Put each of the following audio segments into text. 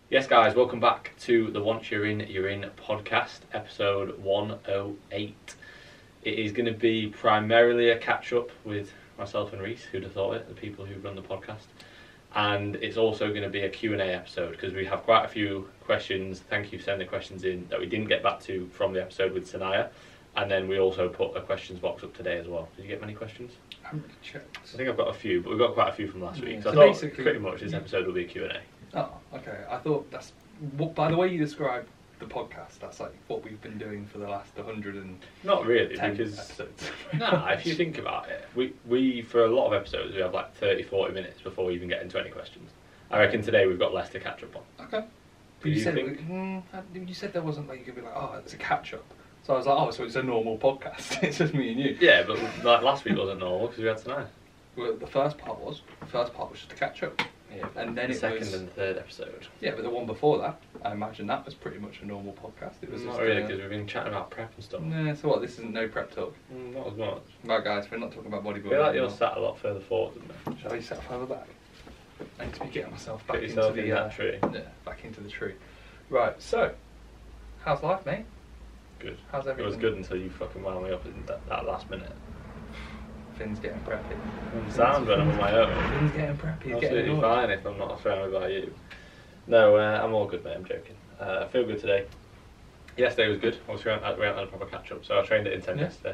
Yes, guys, welcome back to the Once You're In podcast, episode 108. It is going to be primarily a catch-up with myself and Reese, who'd have thought it, the people who run the podcast. And it's also going to be a Q&A episode, because we have quite a few questions. Thank you for sending the questions in that we didn't get back to from the episode with Sanaya. And then we also put a questions box up today as well. Did you get many questions? I haven't really checked. I think I've got a few, but we've got quite a few from last week. So I thought pretty much this episode will be a Q&A. Oh, okay. I thought that's... By the way you describe the podcast, that's like what we've been doing for the last 100 and... Not really, because... episodes. Nah, if you think about it, we for a lot of episodes, we have like 30-40 minutes before we even get into any questions. I reckon today we've got less to catch up on. Okay. Do you said think? You said there wasn't like you could be like, oh, it's a catch-up. So I was like, oh, so it's a normal podcast. It's just me and you. Yeah, but like last week wasn't normal because we had tonight. Well, the first part was just a catch-up. Yeah, and then the it second was... and third episode. Yeah, but the one before that, I imagine that was pretty much a normal podcast. It was Not just, really, because we've been chatting about prep and stuff. Nah, so what, this isn't no prep talk? Not as much. Right, guys, we're not talking about bodybuilding. I feel like you're anymore. sat a lot further forward than me. Shall we set further back? I need to be getting myself back Get yourself into in the that tree. Yeah, back into the tree. Right, so how's life, mate? Good. How's It everything? was good until you fucking wound me up in that last minute. Finn's getting preppy. Sound when I'm on my own. Finn's getting preppy. He's getting Absolutely annoyed. fine if I'm not surrounded by you. No, I'm all good, mate. I'm joking. I feel good today. Yesterday was good. Obviously, we haven't had a proper catch up, so I trained at Intent yesterday.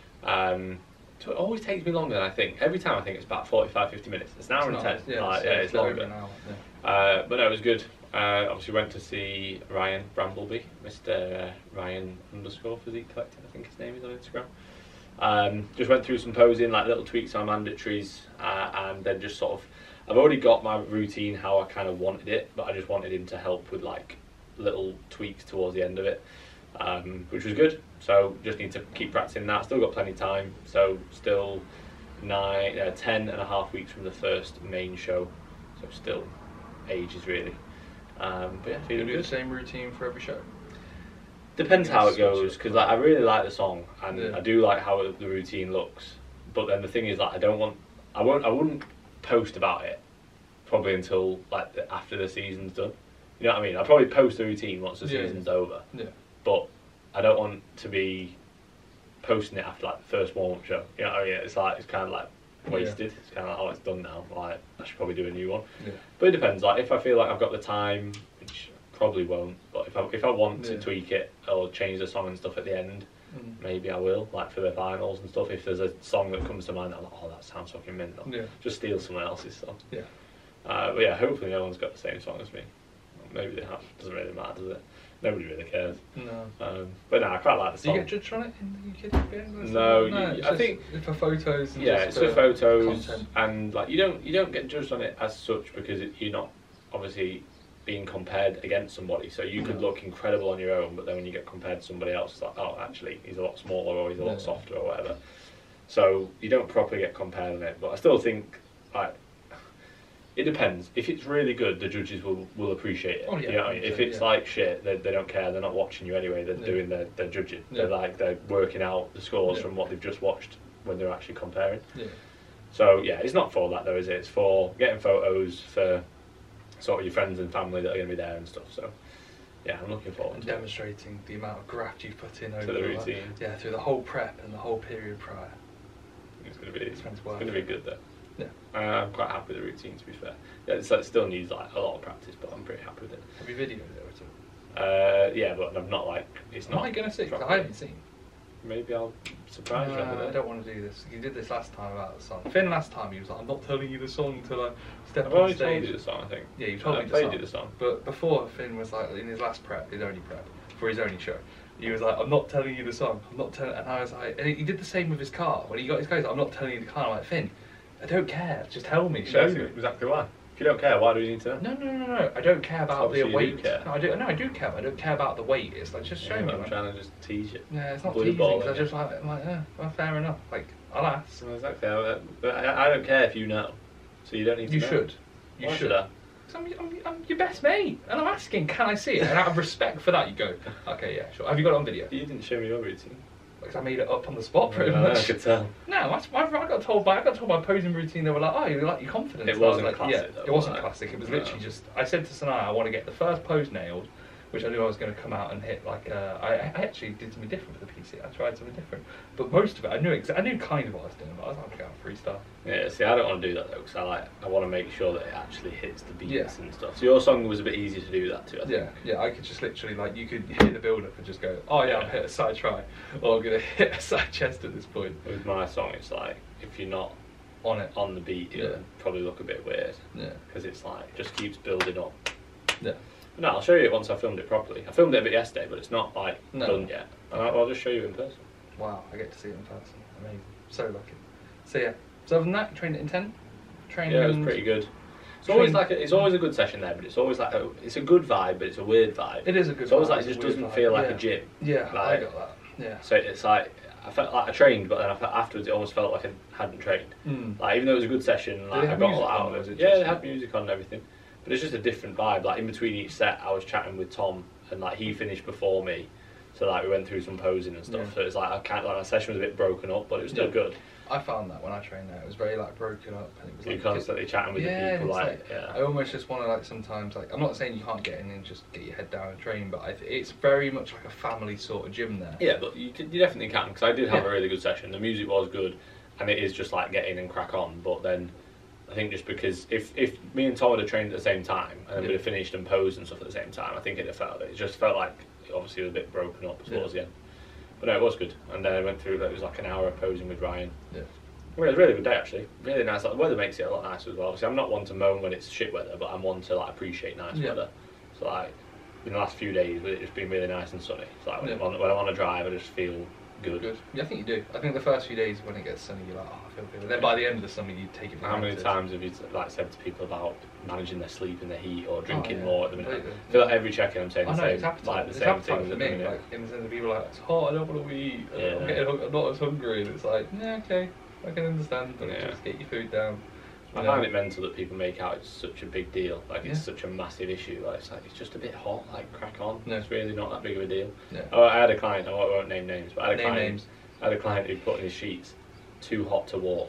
So it always takes me longer than I think. Every time I think it's about 45-50 minutes. It's an hour and 10. It's longer. An hour, yeah. But no, it was good. Obviously went to see Ryan Brambleby, Mr. Ryan _ Physique Collective, I think his name is on Instagram. Just went through some posing, like little tweaks on mandatories, and then just sort of, I've already got my routine how I kind of wanted it, but I just wanted him to help with like little tweaks towards the end of it, which was good. So just need to keep practicing that. Still got plenty of time, so still 10.5 weeks from the first main show, so still ages really. But yeah, feeling Do good. the same routine for every show. Depends how it goes, because like, I really like the song and Yeah. I do like how the routine looks. But then the thing is, like, I wouldn't post about it probably until like after the season's done. You know what I mean? I'll probably post the routine once the season's over. Yeah. But I don't want to be posting it after like the first warm-up show. You know what I mean? It's kind of like wasted. It's kind of like, oh, it's done now. Like, I should probably do a new one. Yeah. But it depends. Like, if I feel like I've got the time, which probably won't, but if I want to tweak it or change the song and stuff at the end, maybe I will. Like for the finals and stuff. If there's a song that comes to mind, I'm like, oh, that sounds fucking mental. Yeah. Just steal someone else's song. Yeah. But yeah, hopefully no one's got the same song as me. Maybe they have. Doesn't really matter, does it? Nobody really cares. No. But no, I quite like the Do you song. get judged on it in the UK experience? No, it's I just think for photos. And yeah, just it's for photos, content. and like you don't get judged on it as such because you're not obviously being compared against somebody. So you could look incredible on your own, but then when you get compared to somebody else, it's like, oh, actually, he's a lot smaller or he's a lot softer or whatever. So you don't properly get compared on it. But I still think like it depends. If it's really good, the judges will appreciate it. Oh, yeah, you know, if it's yeah. like shit, they don't care. They're not watching you anyway. They're doing their judging. Yeah. They're working out the scores from what they've just watched when they're actually comparing. Yeah. So yeah, it's not for that though, is it? It's for getting photos for sort of your friends and family that are going to be there and stuff. So yeah, I'm looking forward And to it. demonstrating the amount of graft you've put in over the routine. Yeah, through the whole prep and the whole period prior. It's going to be worth going to be good though. Yeah. I'm quite happy with the routine, to be fair. Yeah, it still needs like a lot of practice, but I'm pretty happy with it. Have you videoed it at all? Yeah, but I'm not like it's not. Am I going to see? 'Cause properly. I haven't seen. Maybe I'll surprise you. I don't want to do this. You did this last time about the song. Finn last time he was like, I'm not telling you the song until I step I've on already stage. told you the song, I think. Yeah, you told me I the played song. you the song. But before, Finn was like, in his last prep, his only prep, for his only show, he was like, I'm not telling you the song. I'm not telling. And I was like, and he did the same with his car. When he got his car, he's like, I'm not telling you the car. I'm like, Finn, I don't care. Just tell me. Show me. Exactly why. If you don't care, why do you need to know? No. I don't care about Obviously the you do weight. care. No, I do care. But I don't care about the weight. It's like, just show me. I'm man. trying to just tease you. Yeah, it's not Blue teasing. ball, 'Cause I innit? just like, I'm like, well, fair enough. Like, I'll ask. Well, exactly. I don't care if you know, so you don't need to You know. should. You Why should. I? 'Cause I'm your best mate, and I'm asking, can I see it? And out of respect for that, you go, okay, yeah, sure. Have you got it on video? You didn't show me your routine. Like, because I made it up on the spot pretty I much. could tell. No, I got told my posing routine. They were like, "Oh, you like your confidence." It And I was wasn't like, classic, Yeah, though, it wasn't was it? classic. It was No. literally just. I said to Sanaya, "I want to get the first pose nailed," which I knew I was going to come out and hit like. I actually did something different for the PC. I tried something different, but most of it I knew. I knew kind of what I was doing, but I was like, "Okay, I'll freestyle." Yeah, see, I don't want to do that though, because I want to make sure that it actually hits the beats Yeah. and stuff. So your song was a bit easier to do that too, I think. Yeah, I could just literally like you could hit the build up and just go, "Oh yeah, I'll hit a side try," or I'm gonna hit a side chest at this point. With my song, it's like if you're not On it. on the beat, it'll Yeah. probably look a bit weird Yeah. because it's like just keeps building up. Yeah. But no, I'll show you it once I filmed it properly. I filmed it a bit yesterday, but it's not like No. done yet. And I'll just show you in person. Wow, I get to see it in person. Amazing. So lucky. So yeah. So other than that, trained at Intent. Trained. Yeah, it was pretty good. It's always like it's always a good session there, but it's always like it's a good vibe, but it's a weird vibe. It is a good. It's always vibe, like it's it a just weird doesn't vibe. feel like Yeah. a gym. Yeah, I Like- got that. Yeah. So it's like I felt like I trained, but then I felt afterwards it almost felt like I hadn't trained. Mm. Like even though it was a good session, like they I have got a music lot out on, of or it. is it Yeah, just- they had music on and everything, but it's just a different vibe. Like in between each set, I was chatting with Tom, and like he finished before me, so like we went through some posing and stuff. Yeah. So it's like I can't like my session was a bit broken up, but it was still Yeah. good. I found that when I trained there, it was very like broken up, and it was You're like constantly chatting with yeah, the people, it's like yeah. I almost just want to like sometimes like I'm not saying you can't get in and just get your head down and train, but it's very much like a family sort of gym there. Yeah, but you definitely can, because I did have Yeah. a really good session. The music was good, and it is just like get in and crack on. But then I think just because if me and Tom had trained at the same time and then Yeah. we'd have finished and posed and stuff at the same time, I think it'd have felt it just felt like obviously it was a bit broken up towards the end. But no, it was good. And then I went through, it was like an hour of posing with Ryan. Yeah. Well, it was a really good day actually. Really nice. Like, the weather makes it a lot nicer as well. Obviously, I'm not one to moan when it's shit weather, but I'm one to like appreciate nice Yeah. weather. So like in the last few days, with it just been really nice and sunny. So like when, Yeah. when I'm on a drive, I just feel good. Good. Yeah, I think you do. I think the first few days when it gets sunny, you're like, oh, I feel good. And then by the end of the summer, you take it for How many granted. times have you like said to people about managing their sleep in the heat or drinking yeah, more at the minute? completely. I feel like every check-in I'm saying I the know, same, it's appetite. like the It's same appetite things for at the me. minute. Like, in the sense of people are like, it's hot, I don't want to eat, Yeah. I'm getting I'm not as hungry. And it's like, yeah, okay, I can understand, but Yeah. just get your food down. I You find know? it mental that people make out it's such a big deal, like it's Yeah. such a massive issue. Like it's just a bit hot, like crack on. No. It's really not that big of a deal. Yeah. Oh, I had a client. I won't name names, but I had a Name client. names. I had a client who put in his sheets too hot to walk.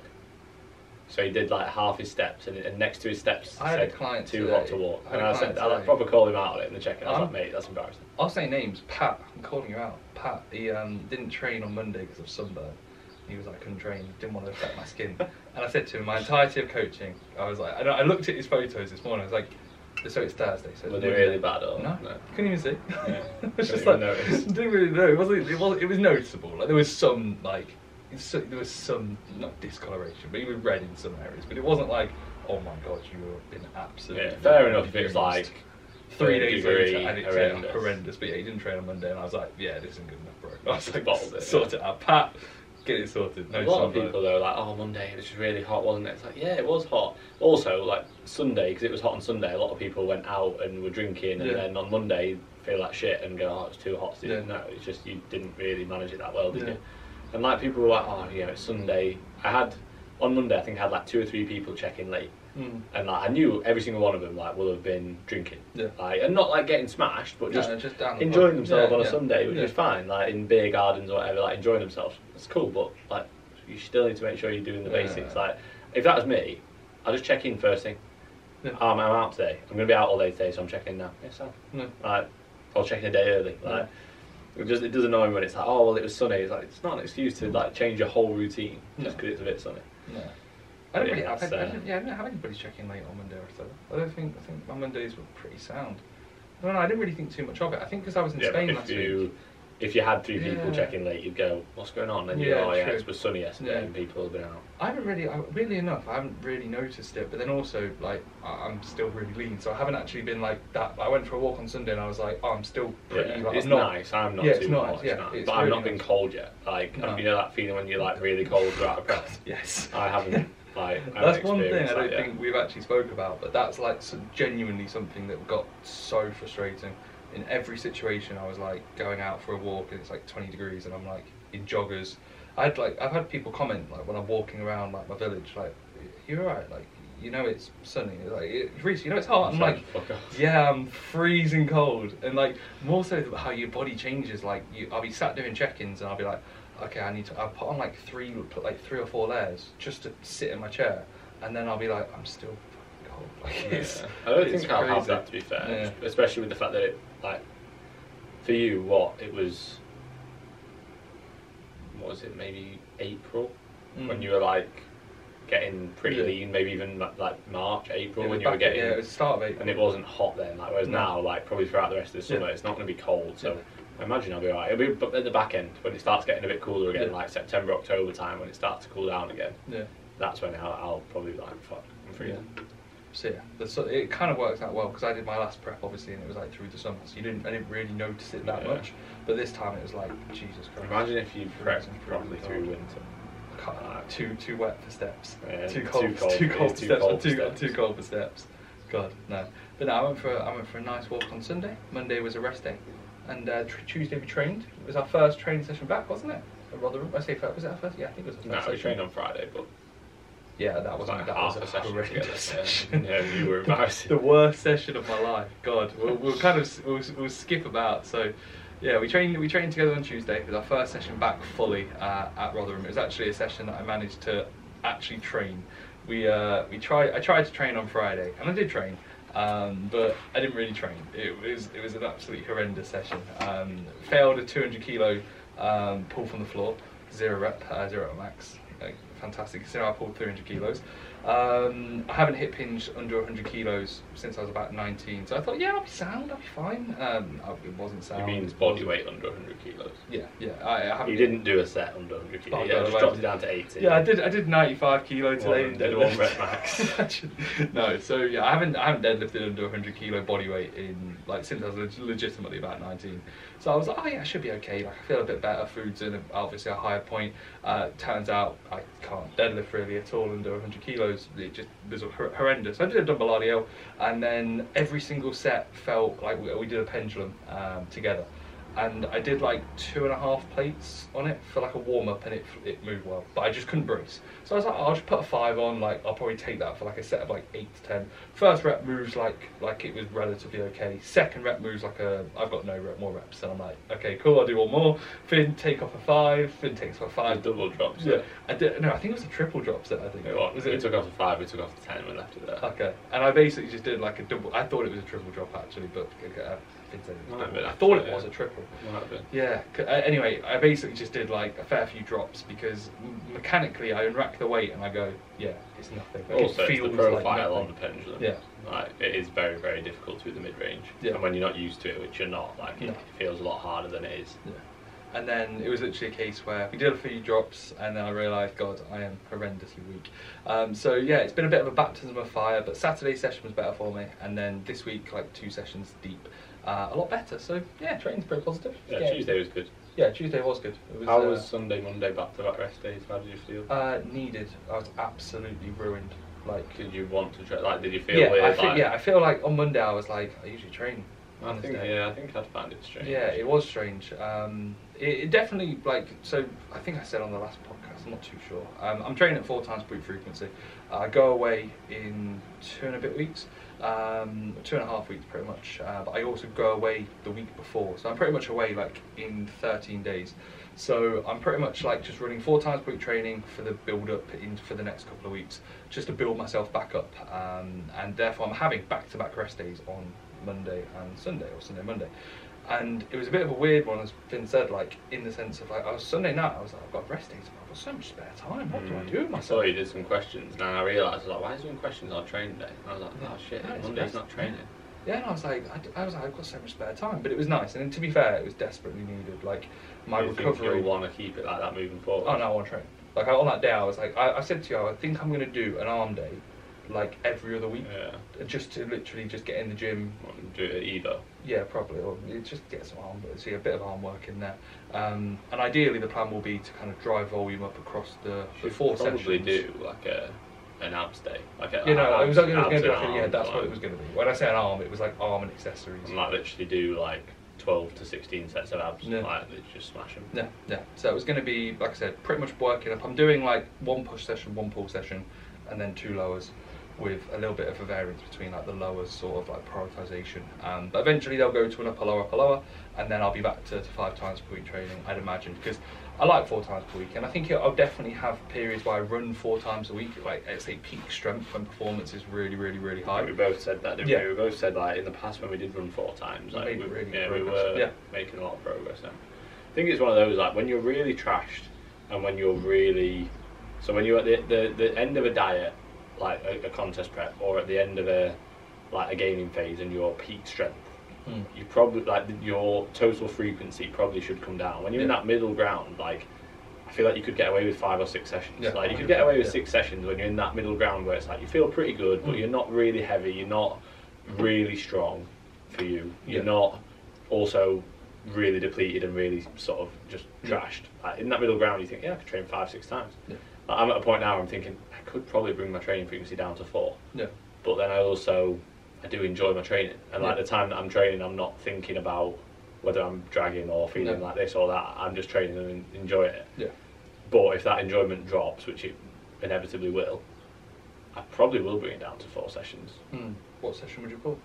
So he did like half his steps, and next to his steps I had a said client too today- hot to walk. I had And a I said, client I like today- proper called him out on it in the check-in. I was I'm- like, mate, that's embarrassing. I'll say names. Pat, I'm calling you out. Pat, he didn't train on Monday because of sunburn. He was like, couldn't train, didn't want to affect my skin. And I said to him, my entirety of coaching, I was like, I looked at his photos this morning, I was like, so it's Thursday. So Were it's they Monday. really bad or No, couldn't even see. Yeah. It's just Couldn't like, even notice. didn't really know. It was noticeable. Like there was some like, there was some not discoloration, but he was red in some areas. But it wasn't like, oh my god, you have been absolutely. Yeah, fair enough if it's bruised. like 3 days degree later and it's horrendous. horrendous. But yeah, he didn't train on Monday, and I was like, yeah, this isn't good enough, bro. I was like, Bottled it, sort it out, Pat. Get it sorted. No a lot of sunburn. people though, like, oh, Monday it was just really hot, wasn't it? It's like, yeah, it was hot. Also, like Sunday, because it was hot on Sunday, a lot of people went out and were drinking, and Yeah. then on Monday feel like shit and go, oh, it's too hot. So Yeah. no, it's just you didn't really manage it that well, did Yeah. you? And like people were like, oh, you know, it's Sunday. I had on Monday, I think I had like 2 or 3 people check in late. Mm. And like I knew every single one of them like will have been drinking, Yeah. like, and not like getting smashed, but just, No, just down the enjoying pub. themselves Yeah, on a yeah. Sunday, which Yeah. is fine. Like in beer gardens or whatever, like enjoying themselves. It's cool, but like you still need to make sure you're doing the Yeah. basics. Like if that was me, I'll just check in first thing. Yeah. I'm out today. I'm gonna be out all day today, so I'm checking in now. Yes, yeah, No. like I'll check in a day early. Like it does annoy me when it's like, oh well, it was sunny. It's like it's not an excuse to like change your whole routine just No. because it's a bit sunny. No. I don't Yeah, really have, that's, I didn't have anybody checking late on Monday or so. I think my Mondays were pretty sound. I don't know, I didn't really think too much of it. I think because I was in Yeah, Spain but last if you had 3 people Yeah. checking late, you'd go, what's going on? And you Yeah, go, oh yeah, true. it was sunny yesterday Yeah. and people have been out. I haven't really, weirdly enough, I haven't really noticed it. But then also, like, I'm still really lean, so I haven't actually been like that. I went for a walk on Sunday and I was like, oh, I'm still pretty. Yeah, like, it's I'm not, nice. I'm not Yeah, too it's nice, hot. yeah, It's nice. it's But I've really not been nice. cold yet. Like No. you know that feeling when you're like really cold throughout a press. Yes. I haven't. Like I That's haven't one thing I experienced don't that yet. think we've actually spoke about, but that's like genuinely something that got so frustrating. In every situation, I was like going out for a walk and it's like 20 degrees, and I'm like in joggers. I've had people comment like when I'm walking around like my village, like, "You're alright, like you know it's sunny, like Reece, you know it's hot." I'm like, fuck off. yeah, I'm freezing cold, and like more so how your body changes. Like I'll be sat doing check-ins and I'll be like, okay, I'll put on like three or four layers just to sit in my chair, and then I'll be like, I'm still fucking cold. Like, I don't think I'll have crazy. that, to be fair, especially with the fact that it, like, for you, what was it, maybe April, when you were like getting pretty lean, maybe even like March, April, when you were getting, it was the start of April, and it wasn't hot then, like, whereas now, like, probably throughout the rest of the summer, it's not going to be cold, so I imagine I'll be alright. It'll be at the back end, when it starts getting a bit cooler again, like September, October time, when it starts to cool down again, that's when I'll probably be like, fuck, I'm freezing. So it kind of works out well, because I did my last prep obviously, and it was like through the summer, so I didn't really notice it that much. But this time it was like, Jesus Christ. Imagine if you prepped properly through winter. Too wet for steps. Yeah, too cold for steps. God, no. But no, I went for a nice walk on Sunday. Monday was a rest day, and Tuesday we trained. It was our first training session back, wasn't it? At Rotherham. I say first. Was it our first? Yeah, I think it was the first. No, we trained on Friday, but. Yeah, that was like a horrendous session. Yeah, you were embarrassing. The worst session of my life. God, we'll skip about. So, yeah, we trained together on Tuesday. It was our first session back fully at Rotherham. It was actually a session that I managed to actually train. I tried to train on Friday, and I did train, but I didn't really train. It was an absolutely horrendous session. Failed a 200 kilo pull from the floor, 0 rep max. Fantastic, considering I pulled 300 kilos. I haven't hip hinged under 100 kilos since I was about 19, so I thought, yeah, I'll be sound, I'll be fine. It wasn't sound. You mean body weight under 100 kilos? Yeah. I haven't. You didn't do a set under 100 kilos. Yeah, just dropped it down to 80. Yeah, I did 95 kilo today. Did 1 rep max. No, so yeah, I haven't deadlifted under 100 kilo body weight in since I was legitimately about 19. So I was like, oh yeah, I should be okay. Like, I feel a bit better. Food's in obviously a higher point. Turns out I can't deadlift really at all under 100 kilos. It just was horrendous. I did a double RDL, and then every single set felt like we did a pendulum together. And I did like 2.5 plates on it for like a warm up, and it moved well, but I just couldn't brace. So I was like, I'll just put a 5 on. Like, I'll probably take that for like a set of like 8 to 10. First rep moves like it was relatively okay. Second rep moves like I've got more reps, and I'm like, okay, cool, I'll do one more. Finn take off a 5. Finn takes off a 5. The double drops. Yeah, I think it was a triple drop set. I think. We took off a 5. We took off a 10. And we left it there. Okay, and I basically just did like a double. I thought it was a triple drop actually, but. I thought it was a triple. Yeah. Anyway, I basically just did like a fair few drops because mechanically I unrack the weight and I go, yeah, it's nothing. Like, also, it feels it's the profile like on the pendulum. Yeah. Like, it is very, very difficult to do the mid-range. Yeah. And when you're not used to it, which you're not, like, it feels a lot harder than it is. Yeah. And then it was literally a case where we did a few drops, and then I realised, God, I am horrendously weak. So yeah, it's been a bit of a baptism of fire, but Saturday's session was better for me, and then this week, like 2 sessions deep, a lot better. So yeah, training's pretty positive. Yeah, Tuesday was good. Yeah, Tuesday was good. How was Sunday, Monday, back-to-back rest days? How did you feel? Needed. I was absolutely ruined. Like, did you want to try? Like, did you feel weird? I feel like on Monday I was like, I usually train. I think I'd find it strange. Yeah, it was strange. It definitely, like, so I think I said on the last podcast, I'm not too sure. I'm training at 4 times peak frequency. I go away in 2 and a bit weeks, 2.5 weeks pretty much. But I also go away the week before, so I'm pretty much away like in 13 days. So I'm pretty much like just running 4 times per week training for the build up for the next couple of weeks, just to build myself back up. And therefore I'm having back-to-back rest days on Monday and Sunday, or Sunday, Monday. And it was a bit of a weird one, as Finn said, like, in the sense of, like, Sunday night, I was like, I've got rest days, I've got so much spare time, what do I do with myself? I saw you did some questions, and then I realised, I was like, why is he doing questions on training day? And I was like, oh shit, Monday's not training. Yeah, and I was like, I've got so much spare time, but it was nice, and to be fair, it was desperately needed, like, my recovery. Do you think you'll want to keep it like that moving forward? Oh no, I want to train. Like, on that day, I was like, I said to you, I think I'm going to do an arm day, like every other week, just to literally just get in the gym. Do it either. Yeah, probably, or just get some arm, see a bit of arm work in there. And ideally, the plan will be to kind of drive volume up across the 4 sessions. Probably do like an abs day, like a. It was going to be that's what it was going to be. When I say an arm, it was like arm and accessories. And like literally do like 12 to 16 sets of abs, like just smash them. Yeah. So it was going to be, like I said, pretty much working up. I'm doing like 1 push session, 1 pull session, and then 2 lowers. with a little bit of a variance between like the lower sort of like prioritisation. But eventually they'll go to an upper, lower, and then I'll be back to 5 times per week training, I'd imagine, because I like 4 times per week, and I think I'll definitely have periods where I run 4 times a week, like at say peak strength when performance is really, really, really high. We both said that, didn't Yeah. we? We both said like in the past when we did run 4 times, like Made we really good we progress. were Yeah. making a lot of progress. Now. I think it's one of those like when you're really trashed and when you're really, so when you're at the end of a diet, like a contest prep, or at the end of a gaming phase and your peak strength, you probably like your total frequency probably should come down. When you're in that middle ground, like I feel like you could get away with 5 or 6 sessions. Yeah, like you could get away with 100%, 6 sessions when you're in that middle ground where it's like you feel pretty good, but you're not really heavy, you're not really strong for you, you're not also really depleted and really sort of just trashed. Like in that middle ground, you think, yeah, I could train 5, 6 times. Yeah. Like, I'm at a point now where I'm thinking I could probably bring my training frequency down to 4. Yeah. But then I do enjoy my training, and like the time that I'm training, I'm not thinking about whether I'm dragging or feeling like this or that. I'm just training and enjoying it. Yeah. But if that enjoyment drops, which it inevitably will, I probably will bring it down to 4 sessions. What session would you call?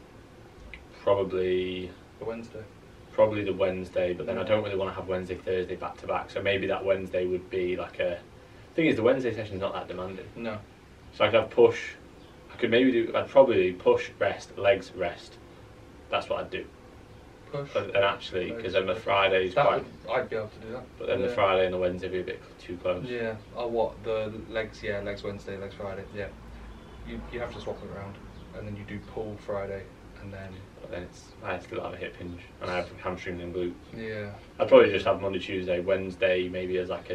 Probably The Wednesday. Probably the Wednesday, but then I don't really want to have Wednesday, Thursday back to back. So maybe that Wednesday would be like a. Thing is, the Wednesday session is not that demanding. No. So I could have push. I'd probably push, rest, legs, rest. That's what I'd do. Push. And actually, because then the legs, Friday's that quite. I'd be able to do that. But then the Friday and the Wednesday would be a bit too close. Yeah. Oh, what the legs? Yeah, legs Wednesday, legs Friday. Yeah. You have to swap it around, and then you do pull Friday, and then. But then I still have a hip hinge, and I have hamstrings and glutes. Yeah. I'd probably just have Monday, Tuesday, Wednesday, maybe as like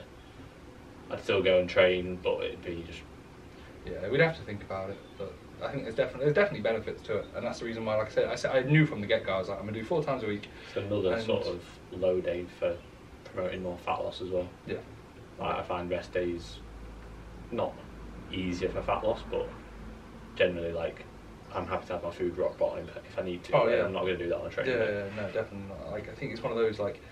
I'd still go and train, but it'd be just. Yeah, we'd have to think about it, but I think there's definitely benefits to it, and that's the reason why, like I said, I knew from the get-go, I was like, I'm gonna do 4 times a week. It's another sort of low day for promoting more fat loss as well. Yeah. Like I find rest days not easier for fat loss, but generally like I'm happy to have my food rock bottom if I need to. Oh, yeah. I'm not going to do that on a training day. Yeah, no, definitely not. Like I think it's one of those like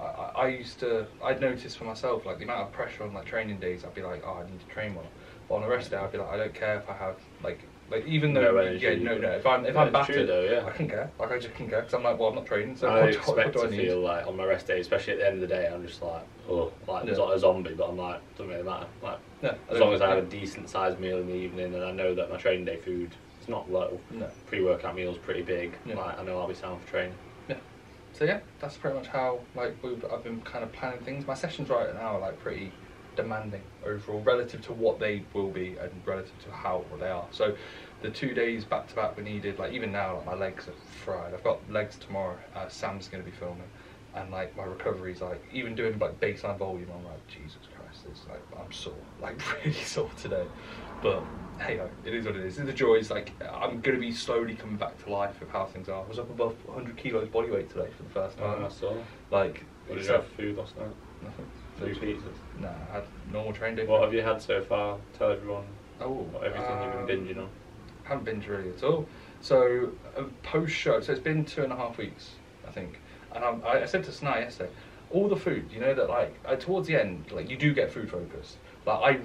I'd notice for myself like the amount of pressure on like training days. I'd be like, oh, I need to train more. But on the rest day, I'd be like, I don't care if I have like even though No energy, if I'm it's battered, true though, yeah. I can care. Like I just can care because I'm like, well, I'm not training, so I what expect do I to need? feel like on my rest day, especially at the end of the day, I'm just like, like a zombie. But I'm like, doesn't really matter. Like Yeah, as long as I have a decent sized meal in the evening and I know that my training day food is not low. No. Pre-workout meal's pretty big. Yeah. Like I know I'll be sound for training. Yeah. So yeah, that's pretty much how like I've been kind of planning things. My sessions right now are like pretty demanding overall relative to what they will be and relative to how they are. So the 2 days back to back were needed. Like even now, like my legs are fried. I've got legs tomorrow. Sam's going to be filming, and like my recovery's like even doing like baseline volume. I'm like Jesus Christ, it's like I'm sore, like really sore today. But hey, it is what it is. The joy is like I'm going to be slowly coming back to life with how things are. I was up above 100 kilos body weight today for the first time. I saw. Like What did you have for food last night? nothing. 3 pizzas. Nah, I had normal training day. What have you had so far? Tell everyone Oh, everything you've been binging on. Haven't binged really at all. So post show, so it's been 2.5 weeks, I think. And I said to Snai yesterday, all the food, you know that like towards the end, like you do get food focused. Like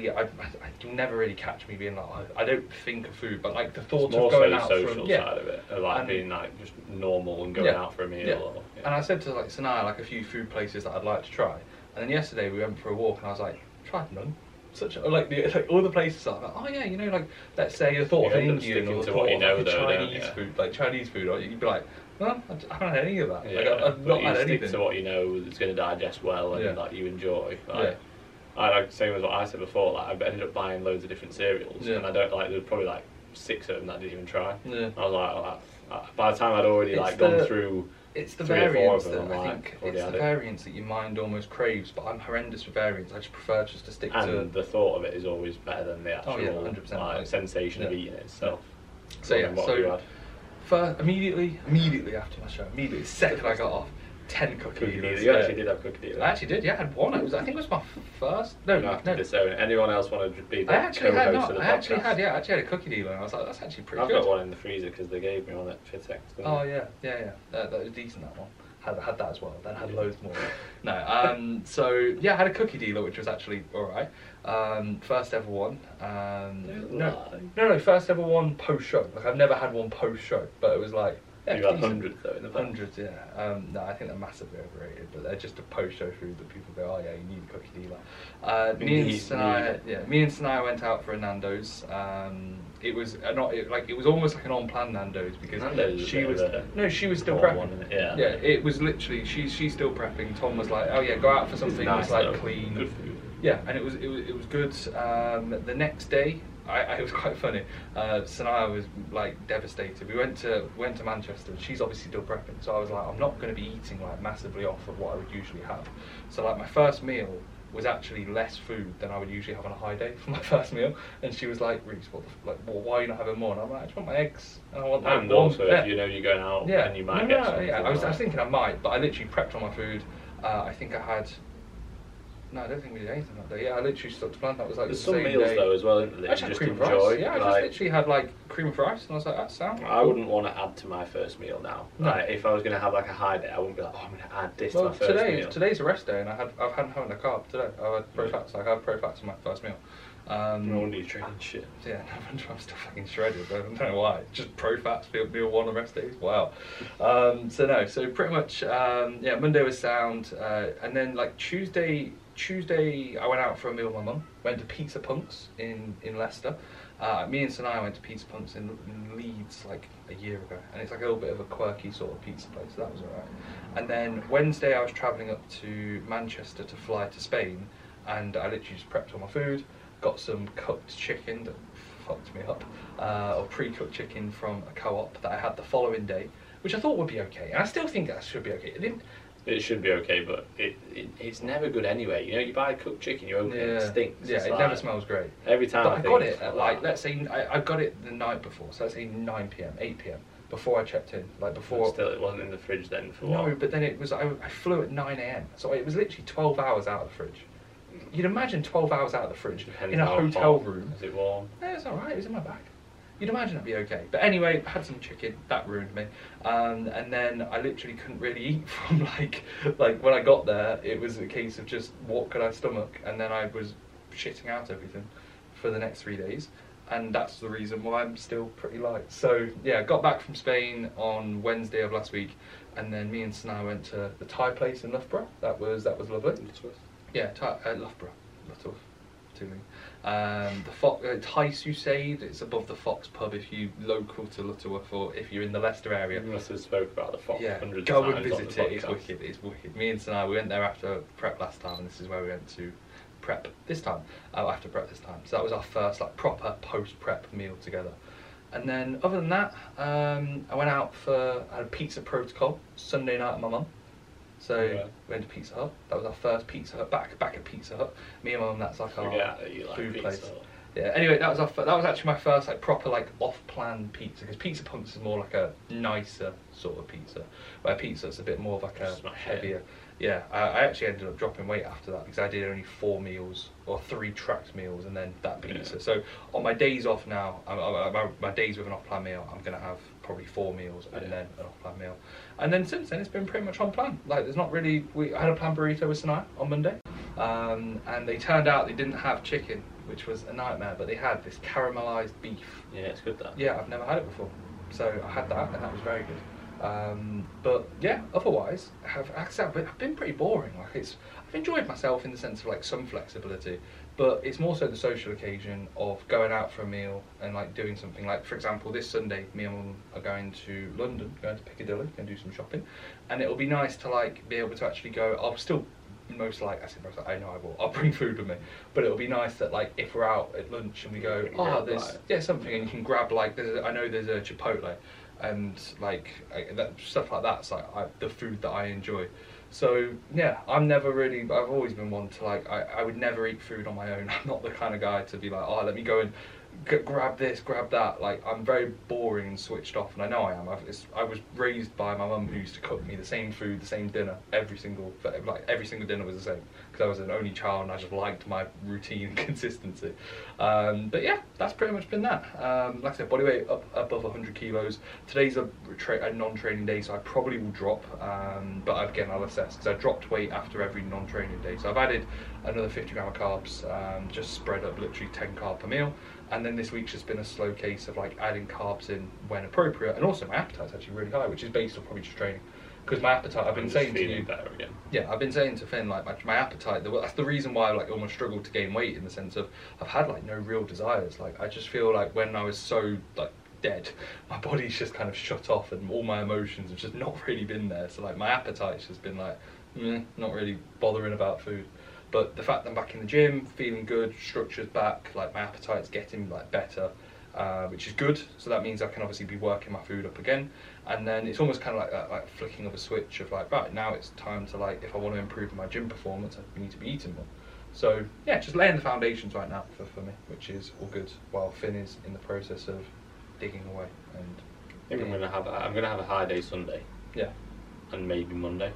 you never really catch me being like I don't think of food, but like the thought It's more of going so out social from side of it, like And- being like just normal and going Yeah. out for a meal. Yeah. Or, And I said to like Sanaya like a few food places that I'd like to try. And then yesterday we went for a walk and I was like, tried none. Like all the places are like, oh yeah, you know, like let's say the thought You of end up Indian sticking or to the what thought you of know, like, though, don't Chinese you? food, like Chinese food, or you'd be like, well, I haven't had any of that. yeah, Like I've but not you had stick anything. to what you know that's going to digest well and Yeah. like you enjoy. Yeah. Like, I like same as what I said before. Like I've ended up buying loads of different cereals, Yeah. and I don't like. There's probably like 6 of them that I didn't even try. Yeah. I was like, by the time I'd already It's like the- gone through. It's the 3 or 4 variance of that them, I like, think already it's the had it. variance that your mind almost craves, but I'm horrendous with variance. I just prefer just to stick And to. the thought of it is always better than the actual 100%, like, like, sensation of yeah. eating it itself. So yeah, What have you had? first immediately after my show, the second I got off, 10 cookie Cookie dealers. dealer. You actually did have cookie dealer. I actually did, yeah. I had one. I think it was my first. No, You no. have to disown it. Anyone else want to be the I actually had co-host not. of the I actually podcast? had, yeah. I actually had a cookie dealer, and I was like, that's actually pretty I've good. got one in the freezer because they gave me one at Fitex. Oh yeah. That was decent, that one. Had that as well. Then had loads more. No. So yeah, I had a cookie dealer, which was actually all right. First ever one. No. First ever one post show. Like I've never had one post show, but it was like. Yeah, you had hundreds though in the past. Hundreds, yeah. No, I think they're massively overrated, but they're just a post-show food that people go, oh yeah, you need a cookie dealer. Me and Sanaya went out for a Nando's. It was it was almost like an on-plan Nando's because she was still prepping. Yeah, it was literally she's still prepping. Tom was like, oh yeah, go out for something that's like clean. Good food. Yeah, and it was good. The next day. It was quite funny. Sanaya was like devastated. We went to Manchester. And she's obviously still prepping, so I was like, I'm not going to be eating like massively off of what I would usually have. So like my first meal was actually less food than I would usually have on a high day for my first meal. And she was like, Reece, why are you not having more? And I'm like, I just want my eggs. And I want. And also, if you know you're going out, then you might get something. Yeah, I was thinking I might, but I literally prepped all my food. I think I had. No, I don't think we did anything that day. Yeah, I literally stuck to plan. That was like there's the some same meals day. though as well, isn't there? I just had cream of rice. Yeah, I just literally had like cream of rice, and I was like, that sounds. I wouldn't want to add to my first meal now. No. Like, if I was going to have like a high day, I wouldn't be like, oh, I'm going to add this to my first meal. Today's a rest day, and I've had having a carb today. I had pro-fats. Like I had pro-fats in my first meal. No wonder you're training shit. Yeah, no wonder I'm still fucking shredded. I don't know why. Just pro-fats meal one on rest days. Wow. So pretty much, Monday was sound, and then like Tuesday I went out for a meal with my mum. Went to Pizza Punks in Leicester. Me and Sanaya went to Pizza Punks in Leeds like a year ago, and it's like a little bit of a quirky sort of pizza place, so that was alright. And then Wednesday I was travelling up to Manchester to fly to Spain, and I literally just prepped all my food, got some cooked chicken that fucked me up, or pre-cooked chicken from a co-op that I had the following day, which I thought would be okay, and I still think that should be okay. It should be okay, but it's never good anyway. You know, you buy cooked chicken, you open it, it stinks. Yeah, it never smells great. Every time but I got it at like, let's say, I got it the night before, so let's say 9 p.m, 8 p.m, before I checked in. Like before. But still, it wasn't in the fridge then for what? No, but then it was, I flew at 9 a.m, so it was literally 12 hours out of the fridge. You'd imagine 12 hours out of the fridge in a hotel room. Is it warm? Yeah, it's alright, it was in my bag. You'd imagine that'd be okay. But anyway, I had some chicken, that ruined me. And then I literally couldn't really eat from like when I got there, it was a case of just what could I stomach? And then I was shitting out everything for the next 3 days. And that's the reason why I'm still pretty light. So yeah, got back from Spain on Wednesday of last week. And then me and Sanaya went to the Thai place in Loughborough. That was lovely. Yeah, Loughborough. Lutterworth. The Thai Suicide, it's above the Fox pub if you local to Lutterworth, or if you're in the Leicester area. You must have spoke about the Fox hundreds go of times. Go and visit it, it's wicked. Me and Sanaya, we went there after prep last time, and this is where we went to prep this time, after prep this time. So that was our first like proper post-prep meal together. And then other than that, I went out I had a pizza protocol Sunday night with my mum. So we went to Pizza Hut. That was our first Pizza Hut. Back at Pizza Hut. Me and Mum, that's like our food place. Yeah. Anyway, that was actually my first like proper like off-plan pizza, because Pizza Punks is more like a nicer sort of pizza, where Pizza's a bit more of like a heavier. Yeah, I actually ended up dropping weight after that because I did only 4 meals or 3 tracked meals and then that pizza. Yeah. So on my days off now, my days with an off-plan meal, I'm gonna have probably 4 meals and then an off-plan meal. And then since then, it's been pretty much on plan. Like there's not really. I had a plan burrito with Sanaya on Monday, and they turned out they didn't have chicken, which was a nightmare. But they had this caramelized beef. Yeah, it's good that. Yeah, I've never had it before, so I had that, and that was very good. But yeah, otherwise, I've been pretty boring. Like I've enjoyed myself in the sense of like some flexibility, but it's more so the social occasion of going out for a meal and like doing something. Like for example, this Sunday, me and Mum are going to London, going to Piccadilly, and do some shopping, and it'll be nice to like be able to actually go. I'll still I know I will. I'll bring food with me, but it'll be nice that like if we're out at lunch and we go, there's something, and you can grab like I know there's a Chipotle. And like stuff like that's like the food that I enjoy. So yeah, I've always been one to like I would never eat food on my own. I'm not the kind of guy to be like, let me go and grab this, grab that. Like, I'm very boring and switched off, and I know I am. I was raised by my mum, who used to cook me the same food, the same dinner, every single dinner was the same, because I was an only child and I just liked my routine and consistency. But yeah, that's pretty much been that. Like I said, body weight up above 100 kilos. Today's a non-training day, so I probably will drop, but again, I'll assess, because I dropped weight after every non-training day. So I've added another 50 gram of carbs, just spread up literally 10 carb per meal. And then this week's just been a slow case of like adding carbs in when appropriate, and also my appetite's actually really high, which is based on probably just training. Because my appetite, I've been saying to you, better again. Yeah, I've been saying to Finn, like my appetite. That's the reason why I like almost struggled to gain weight, in the sense of I've had like no real desires. Like, I just feel like when I was so like dead, my body's just kind of shut off, and all my emotions have just not really been there. So like my appetite's just been like, not really bothering about food. But the fact that I'm back in the gym, feeling good, structure's back, like my appetite's getting like better, which is good. So that means I can obviously be working my food up again. And then it's almost kind of like that, like flicking of a switch of like, right, now it's time to, like, if I want to improve my gym performance, I need to be eating more. So yeah, just laying the foundations right now for me, which is all good, while Finn is in the process of digging away. And I think I'm gonna have a high day Sunday. Yeah. And maybe Monday.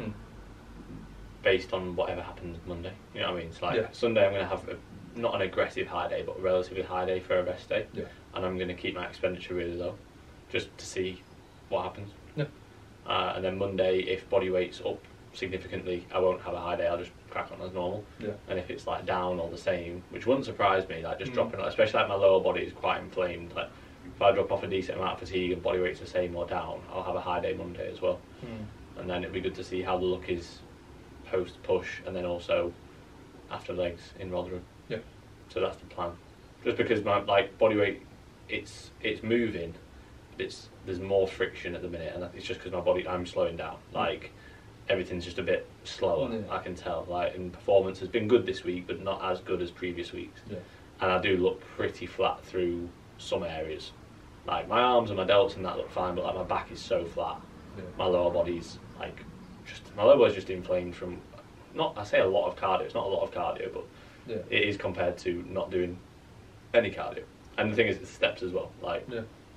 Based on whatever happens Monday, you know what I mean? It's like Sunday I'm going to have not an aggressive high day, but a relatively high day for a rest day. Yeah. And I'm going to keep my expenditure really low, just to see what happens. Yeah. And then Monday, if body weight's up significantly, I won't have a high day. I'll just crack on as normal. Yeah. And if it's like down or the same, which wouldn't surprise me, like just dropping, especially like my lower body is quite inflamed. Like if I drop off a decent amount of fatigue and body weight's the same or down, I'll have a high day Monday as well. And then it'd be good to see how the look is post push, and then also after legs in Rotherham. Yeah. So that's the plan. Just because my like body weight, it's moving, but there's more friction at the minute, and it's just because I'm slowing down. Like everything's just a bit slower. I can tell. Like, and performance has been good this week, but not as good as previous weeks. Yeah. And I do look pretty flat through some areas. Like my arms and my delts and that look fine, but like my back is so flat. Yeah. My lower body's like. My lower body's just inflamed from, I say a lot of cardio, it's not a lot of cardio, but it is compared to not doing any cardio. And the thing is, it's steps as well. Like,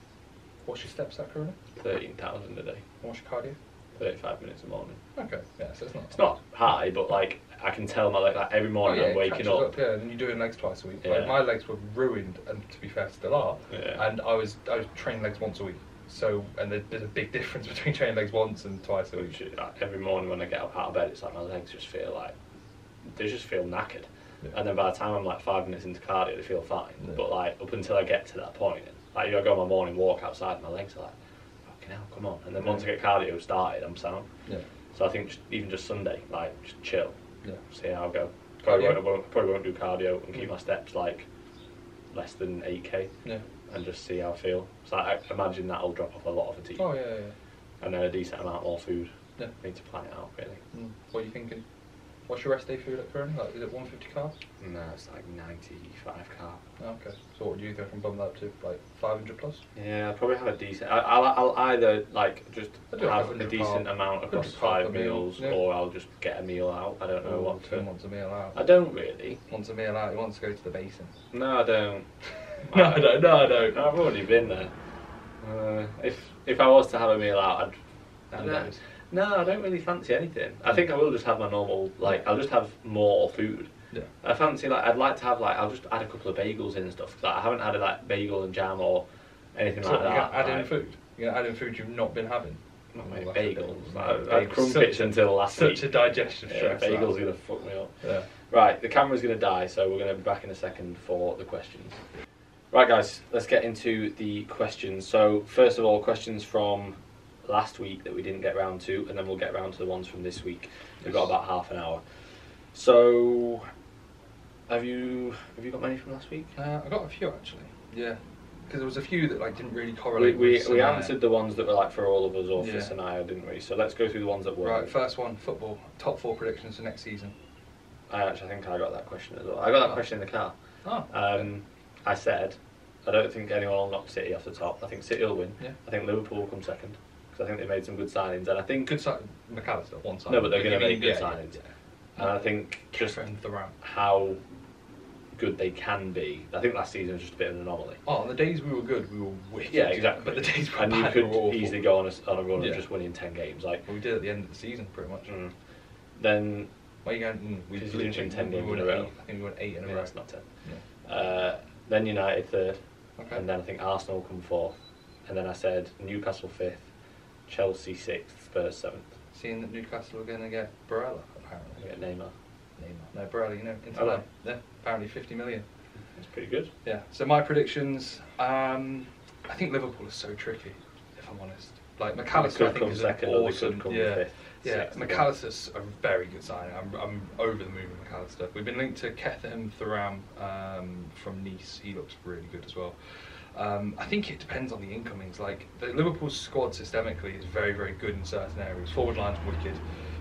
what's your steps at currently? 13,000 a day. What's your cardio? 35 minutes a morning. Okay, yeah, so it's not high, but like I can tell my like every morning I'm waking up. Yeah, and you're doing legs twice a week. Like, my legs were ruined, and to be fair, still are. Yeah. And I was training legs once a week. So, and there's a big difference between training legs once and twice a week. Like, every morning when I get up out of bed, it's like my legs just feel like, they just feel knackered. Yeah. And then by the time I'm like 5 minutes into cardio, they feel fine. Yeah. But like up until I get to that point, like I go on my morning walk outside, my legs are like, fucking hell, come on. And then once I get cardio started, I'm sound. Yeah. So I think even just Sunday, like just chill. Yeah. See how I go. Probably won't do cardio and keep my steps like less than 8k. Yeah. And just see how I feel. So I imagine that'll drop off a lot of fatigue. Oh yeah. And then a decent amount more food. Yeah. I need to plan it out really. What are you thinking? What's your rest day food at currently? Like, is it 150 carbs? No, it's like 95 carb. Oh, okay. So what do you think I can bump that up to? Like 500 plus? Yeah, I'll probably have a decent. I'll either like just have a decent amount across 5 meals, or I'll just get a meal out. I don't know what to. Finn wants a meal out. I don't really. Wants a meal out. He wants to go to the basin. No, I don't. No, I don't. I've already been there. If I was to have a meal out, No, I don't really fancy anything. I think I will just have my normal, like, I'll just have more food. Yeah. I fancy, like, I'd like to have, like, I'll just add a couple of bagels in and stuff. Cause I haven't had, like, bagel and jam or anything like that. You're going to add in food? You're going to add in food you've not been having? Not many bagels. I had crumpets until last week. Such a digestive stress. Bagels are going to fuck me up. Yeah. Right, the camera's going to die, so we're going to be back in a second for the questions. Right, guys, let's get into the questions. So, first of all, questions from last week that we didn't get round to, and then we'll get round to the ones from this week. We've got about half an hour. So, have you got many from last week? I got a few actually. Yeah, because there was a few that like didn't really correlate. We answered the ones that were like for all of us or for Sanaya, didn't we? So let's go through the ones that were. Right, first one, football. Top 4 predictions for next season. I think I got that question as well. I got that question in the car. I said, I don't think anyone will knock City off the top. I think City will win. Yeah. I think Liverpool will come second. I think they made some good signings, and I think good McAllister one side. No, but they're going to make good signings. Yeah. And I think just how good they can be. I think last season was just a bit of an anomaly. Oh, on the days we were good, we were wicked. Yeah, exactly. But the days we were and bad, you we were could awful. easily go on a run Yeah. of just winning 10 games. Like Well, we did at the end of the season, pretty much. then Where you going? We Because you didn't win 10 we games won in a row. 8. I think we won 8 in a yeah, row. that's not 10. Yeah. Then United third, Okay. and then I think Arsenal come fourth, and then I said Newcastle fifth, Chelsea sixth, Spurs seventh. Seeing that Newcastle are going to get Barella, apparently. I get Neymar. No, Barella, you know, Inter Hello. Yeah, apparently 50 million. That's pretty good. Yeah. So my predictions, I think Liverpool is so tricky, if I'm honest. Like They McAllister, could I think come is second, an or they awesome. could come Yeah. fifth. Yeah, sixth again. McAllister's a very good signing. I'm over the moon with McAllister. We've been linked to Kethem Thuram from Nice. He looks really good as well. I think it depends on the incomings. Like the Liverpool squad systemically is very, very good in certain areas. Forward line's wicked.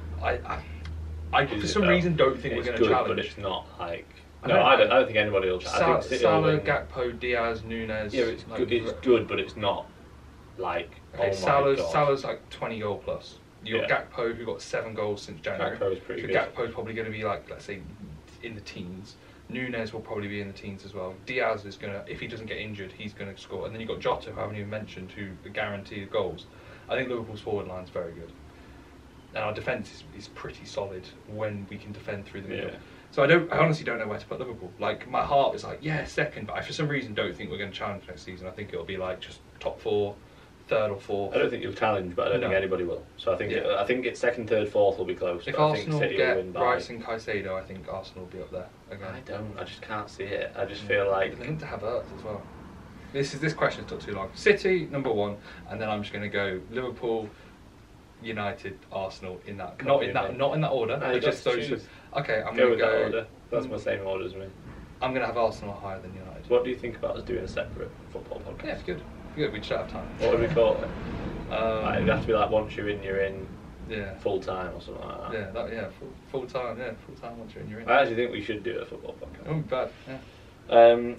I for some reason don't think we're going to good, challenge. but it's not like. I No, don't I know. don't think anybody will challenge. I think City will Salah, win. Gakpo, Diaz, Nunez. Yeah, it's like, good. It's good, but it's not like. Okay, oh my God. Salah's like 20 goal plus. You got Yeah. Gakpo, who got 7 goals since January. Gakpo's pretty so good. Gakpo's probably going to be like, let's say, in the teens. Nunez will probably be in the teens as well. Diaz is going to, if he doesn't get injured, he's going to score. And then you've got Jota, who I haven't even mentioned, who guaranteed goals. I think Liverpool's forward line's very good. And our defence is pretty solid when we can defend through the middle. Yeah. So I honestly don't know where to put Liverpool. Like, my heart is like, yeah, second, but I for some reason don't think we're going to challenge next season. I think it'll be like just top 4, third or fourth. I don't think you'll challenge, but I don't think anybody will. So I think Yeah. I think it's second, third, fourth will be close. If but I think Arsenal City will win get by. Rice and Caicedo, I think Arsenal will be up there again. I don't. I just can't see it. I just feel like. They need to have Ertz as well. This question took too long. City number 1, and then I'm just going to go Liverpool, United, Arsenal in that. Not in that order. No, but you just got to those. choose. Okay, I'm Go going with to that go. order. That's my same order as me. I'm going to have Arsenal higher than United. What do you think about us doing a separate football podcast? Yeah, it's good. Good. We just don't have time. What would we call it? Like, it'd have to be like once you're in Yeah. full time or something like that. Yeah. Full time. Yeah, full time. Once you're in. I actually think we should do a football podcast. Oh, bad. Yeah.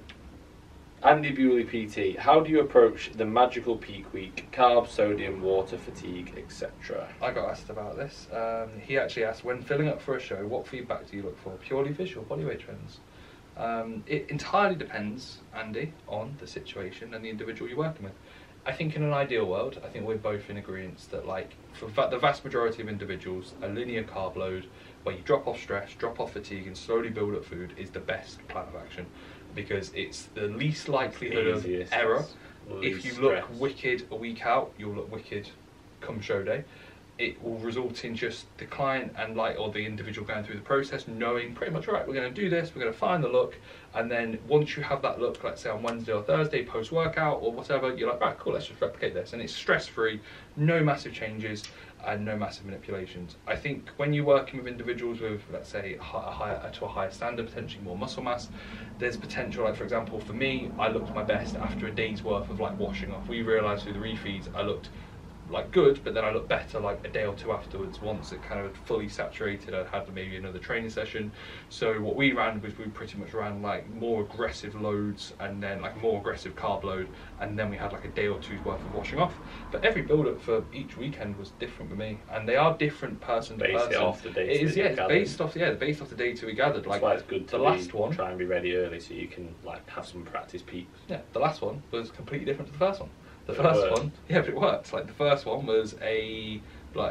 Andy Bewley PT, how do you approach the magical peak week? Carbs, sodium, water, fatigue, etc. I got asked about this. He actually asked, when filling up for a show, what feedback do you look for? Purely visual body weight trends? It entirely depends, Andy, on the situation and the individual you're working with. I think in an ideal world, I think we're both in agreement that, like, for the vast majority of individuals, a linear carb load where you drop off stress, drop off fatigue, and slowly build up food is the best plan of action, because it's the least likelihood of Easiest, error. least If you look stress. wicked a week out, you'll look wicked come show day. It will result in just the client and or the individual going through the process knowing pretty much, right, we're going to do this, we're going to find the look, and then once you have that look, let's say on Wednesday or Thursday post workout or whatever, you're like, right, cool, let's just replicate this, and it's stress free, no massive changes and no massive manipulations. I think when you're working with individuals with, let's say, to a higher standard, potentially more muscle mass, there's potential, like for example, for me, I looked my best after a day's worth of washing off. We realised through the refeeds I looked good, but then I looked better like a day or two afterwards. Once it kind of fully saturated, I had maybe another training session. So what we ran was we pretty much ran more aggressive loads and then more aggressive carb load, and then we had a day or two's worth of washing off. But every build up for each weekend was different for me, and they are different person to Base person. it off the data It is, that you it's gathered. based off the data we gathered. That's why it's good to last one. try and be ready early so you can have some practice peaks. Yeah, the last one was completely different to the first one. The But it first worked. one, yeah, but it worked. The first one was a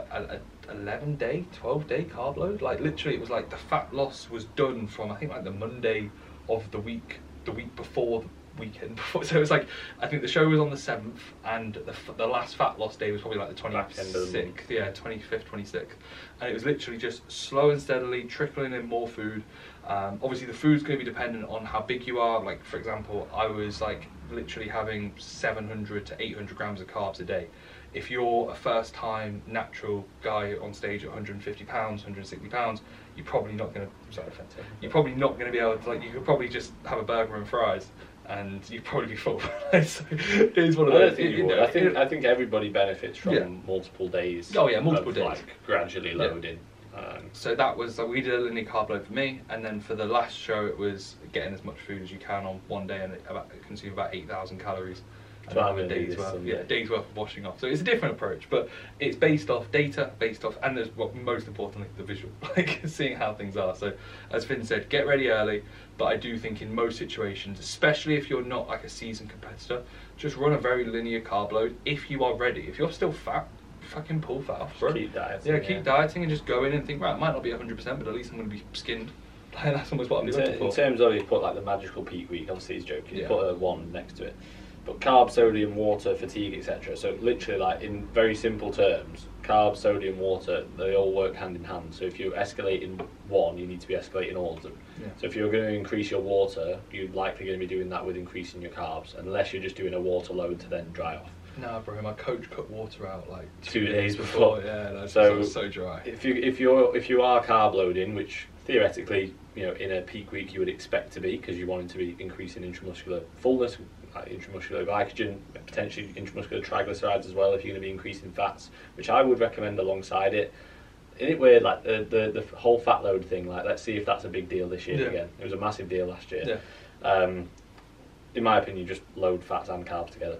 11-day, 12-day carb load. Literally, it was the fat loss was done from I think the Monday of the week before the weekend before. So it was I think the show was on the 7th, and the last fat loss day was probably the Back end of the month. 26th, yeah, 25th, 26th, and it was literally just slow and steadily trickling in more food. Obviously, the food's going to be dependent on how big you are. For example, I was literally having 700 to 800 grams of carbs a day. If you're a first-time natural guy on stage at 150 pounds, 160 pounds, you're probably not going to. You're probably not going to be able to. You could probably just have a burger and fries, and you'd probably be full. So it is one of I those. don't think you would. I think everybody benefits from multiple days. Oh yeah, multiple of, days. Gradually loading. So that was we did a linear carb load for me, and then for the last show it was getting as much food as you can on one day, and consume about 8,000 calories. and So then I'm have a gonna do day's this worth, Sunday. day's worth of washing off. So it's a different approach, but it's based off data, and there's most importantly the visual, like seeing how things are. So as Finn said, get ready early. But I do think in most situations, especially if you're not like a seasoned competitor, just run a very linear carb load if you are ready. If you're still fat, fucking pull fat off, bro. Keep dieting. Yeah, keep dieting and just go in and think, right, it might not be 100%, but at least I'm going to be skinned. Like, that's almost what I'm looking for. In terms of, you put like the magical peak week, obviously he's joking, you Yeah. put a 1 next to it. But carb, sodium, water, fatigue, etc. So literally, like in very simple terms, carb, sodium, water, they all work hand in hand. So if you're escalating one, you need to be escalating all of them. Yeah. So if you're going to increase your water, you're likely going to be doing that with increasing your carbs, unless you're just doing a water load to then dry off. No, bro, my coach cut water out like 2 days before. Yeah, that's So- so dry. If you are carb loading, which theoretically, in a peak week you would expect to be, because you want it to be increasing intramuscular fullness, like intramuscular glycogen, potentially intramuscular triglycerides as well, if you're going to be increasing fats, which I would recommend alongside it. Isn't it weird, like the whole fat load thing? Like, let's see if that's a big deal this year again. It was a massive deal last year. Yeah. In my opinion, just load fats and carbs together.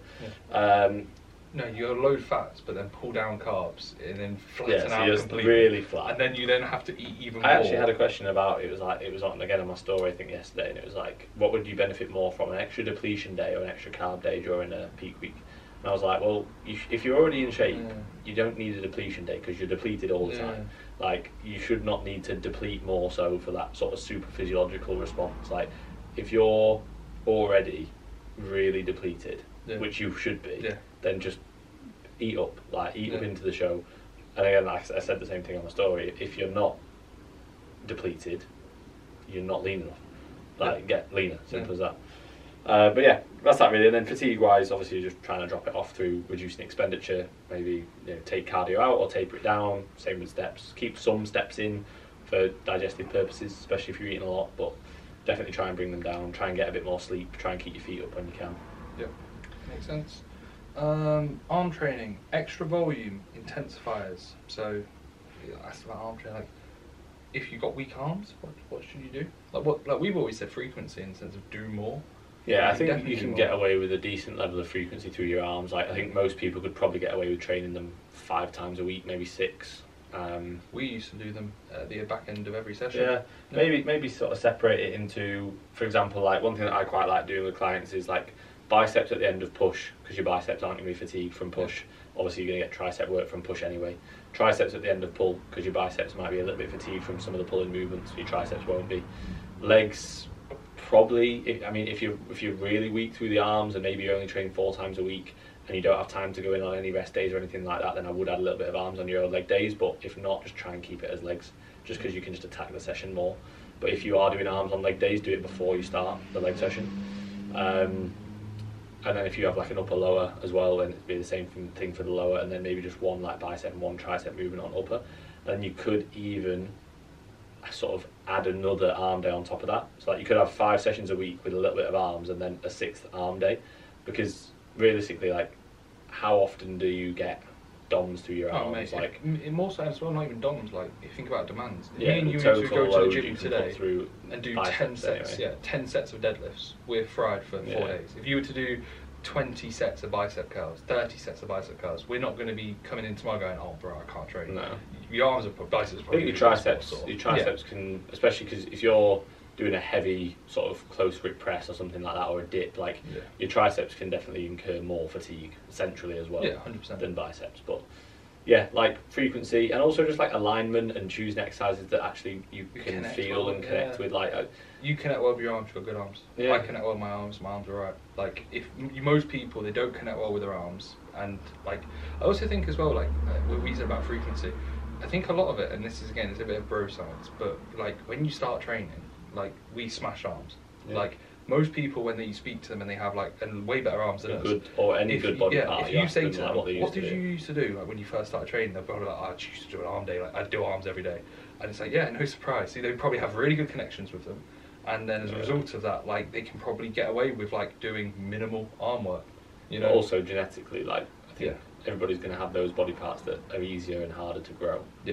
No, you gotta load fats, but then pull down carbs, and then Yeah, flatten so out you're completely. really flat. And then you then have to eat even more. I actually had a question about it. Was on again on my story I think yesterday, and it was like, what would you benefit more from, an extra depletion day or an extra carb day during a peak week? And I was like, well, if you're already in shape, you don't need a depletion day because you're depleted all the time. Like, you should not need to deplete more so for that sort of super physiological response. Like, if you're already really depleted, which you should be, then just eat up, up into the show. And again, like I said the same thing on my story. If you're not depleted, you're not lean enough. Get leaner, simple as that. But yeah, that's that really. And then fatigue-wise, obviously you're just trying to drop it off through reducing expenditure. Maybe take cardio out or taper it down. Same with steps. Keep some steps in for digestive purposes, especially if you're eating a lot. But definitely try and bring them down. Try and get a bit more sleep. Try and keep your feet up when you can. Yep, makes sense. Arm training, extra volume intensifiers. So you asked about arm training. Like, if you've got weak arms, what should you do? Like we've always said frequency in the sense of do more. Yeah, I think definitely you can do get more. away with a decent level of frequency through your arms. Like, I think most people could probably get away with training them 5 times a week, maybe 6. We used to do them at the back end of every session. Yeah, maybe sort of separate it into, for example, like one thing that I quite like doing with clients is like biceps at the end of push, because your biceps aren't going to be fatigued from push. Obviously you're going to get tricep work from push anyway. Triceps at the end of pull, because your biceps might be a little bit fatigued from some of the pulling movements, your triceps won't be. Legs, probably, if you're really weak through the arms and maybe you only train 4 times a week and you don't have time to go in on any rest days or anything like that, then I would add a little bit of arms on your leg days. But if not, just try and keep it as legs, just because you can just attack the session more. But if you are doing arms on leg days, do it before you start the leg session. And then if you have like an upper lower as well, then it'd be the same thing for the lower, and then maybe just one like bicep and one tricep movement on upper. And you could even sort of add another arm day on top of that. So like you could have 5 sessions a week with a little bit of arms and then a 6th arm day, because realistically, like, how often do you get DOMs through your arms? Mate, like, in more so as well, not even DOMs. Like, if you think about demands, yeah, me and you total need to go to load the you gym can today put through and do biceps 10 sets. anyway. Yeah, 10 sets of deadlifts. We're fried for 4 days. If you were to do 20 sets of bicep curls, 30 sets of bicep curls, we're not going to be coming in tomorrow going, oh, bro, I can't train. No. Your arms are biceps. I think your triceps can, especially because if you're doing a heavy sort of close grip press or something like that, or a dip, like your triceps can definitely incur more fatigue centrally as well, 100%. than biceps. But yeah, like frequency, and also just like alignment and choosing exercises that actually you can feel well, and connect with. Like, you connect well with your arms, you've got good arms. Yeah. I connect well with my arms are right. Like, if most people, they don't connect well with their arms. And like, I also think as well, like what we said about frequency, I think a lot of it, and this is again, it's a bit of bro science, but like when you start training, like we smash arms. Like most people, when you speak to them and they have like and way better arms than us, good or any good body part, if you say to them, what did you used to do, like when you first started training, they'll probably be like, I used to do an arm day, like I'd do arms every day, and it's like, yeah, no surprise. See, they probably have really good connections with them, and then as a result of that, like they can probably get away with like doing minimal arm work. You know, also genetically, like I think everybody's going to have those body parts that are easier and harder to grow. Yeah.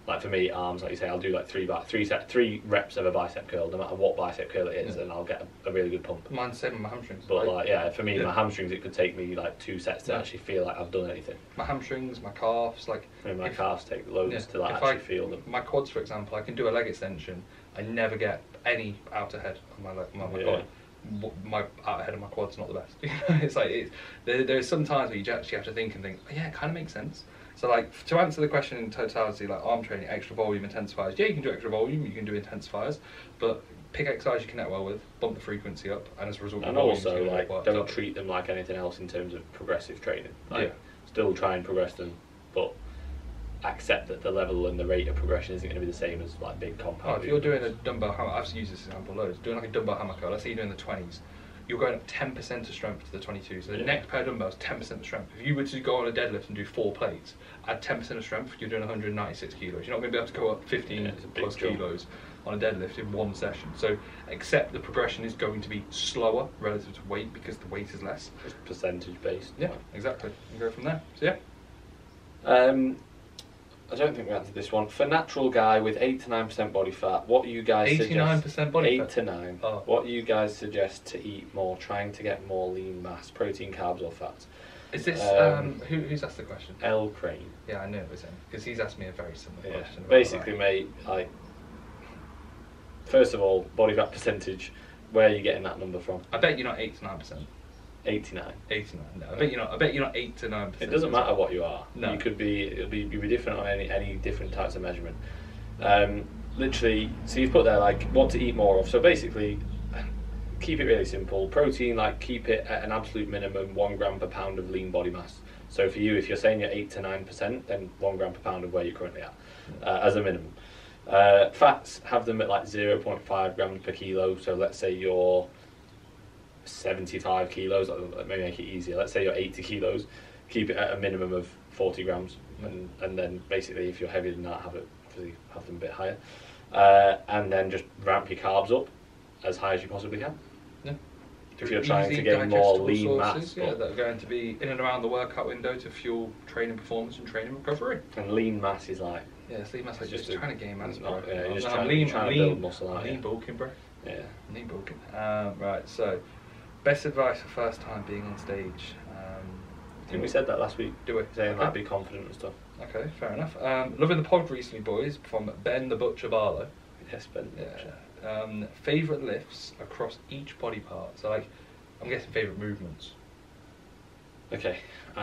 Like for me, arms, like you say, I'll do like three reps of a bicep curl, no matter what bicep curl it is, and I'll get a really good pump. Mine's same with my hamstrings. But like, yeah, for me, my hamstrings, it could take me like 2 sets to actually feel like I've done anything. My hamstrings, my calves, like. I mean, my calves take loads to like actually feel them. My quads, for example, I can do a leg extension. I never get any outer head on my quad. My outer head of my quad's not the best. It's like there's some times where you actually have to think, oh, yeah, it kind of makes sense. So like, to answer the question in totality, like arm training, extra volume intensifiers, yeah, you can do extra volume, you can do intensifiers, but pick exercise you connect well with, bump the frequency up, and as a result, and also like don't treat them like anything else in terms of progressive training. Like, still try and progress them, but accept that the level and the rate of progression isn't going to be the same as like big compound. If you're doing a dumbbell hammer, I've used this example loads, doing like a dumbbell hammer curl, let's say you're doing the 20s, you're going up 10% of strength to the 22. So the next pair of dumbbells, 10% of strength. If you were to go on a deadlift and do 4 plates, add 10% of strength, you're doing 196 kilos. You're not going to be able to go up 15 plus kilos on a deadlift in one session. So accept the progression is going to be slower relative to weight because the weight is less. It's percentage based. Yeah, exactly. And go from there. So yeah. I don't think we answered this one. For natural guy with 8 to 9% body fat, what you guys 89% body fat? 8 to 9. Oh. What you guys suggest to eat more, trying to get more lean mass, protein, carbs or fats? Is this, who's asked the question? L. Crane. Yeah, I knew it was him, because he's asked me a very similar question. Basically, mate, like, first of all, body fat percentage, where are you getting that number from? I bet you're not 8 to 9%. 89. 89. No, I bet you're not 8 to 9%. It doesn't matter what you are. No. You could be. You'd be different on any different types of measurement. Literally, so you've put there like what to eat more of. So basically, keep it really simple. Protein, like keep it at an absolute minimum 1 gram per pound of lean body mass. So for you, if you're saying you're 8 to 9%, then 1 gram per pound of where you're currently at, as a minimum. Fats, have them at like 0.5 grams per kilo. So let's say you're 75 kilos, maybe make it easier. Let's say you're 80 kilos, keep it at a minimum of 40 grams, and then basically if you're heavier than that, have them a bit higher, and then just ramp your carbs up as high as you possibly can. Yeah. If you're trying to gain more lean mass, that are going to be in and around the workout window to fuel training performance and training recovery. And lean mass is like lean mass is just trying to gain mass, bro. You're just trying to build muscle. Lean bulking, bro. Yeah, lean bulking. Right, so. Best advice for first time being on stage. I think we said that last week. Do we? Saying like be confident and stuff. Okay, fair enough. Loving the pod recently, boys, from Ben the Butcher Barlow. Yes, Ben the Butcher. Favourite lifts across each body part. So like, I'm guessing favourite movements. Okay.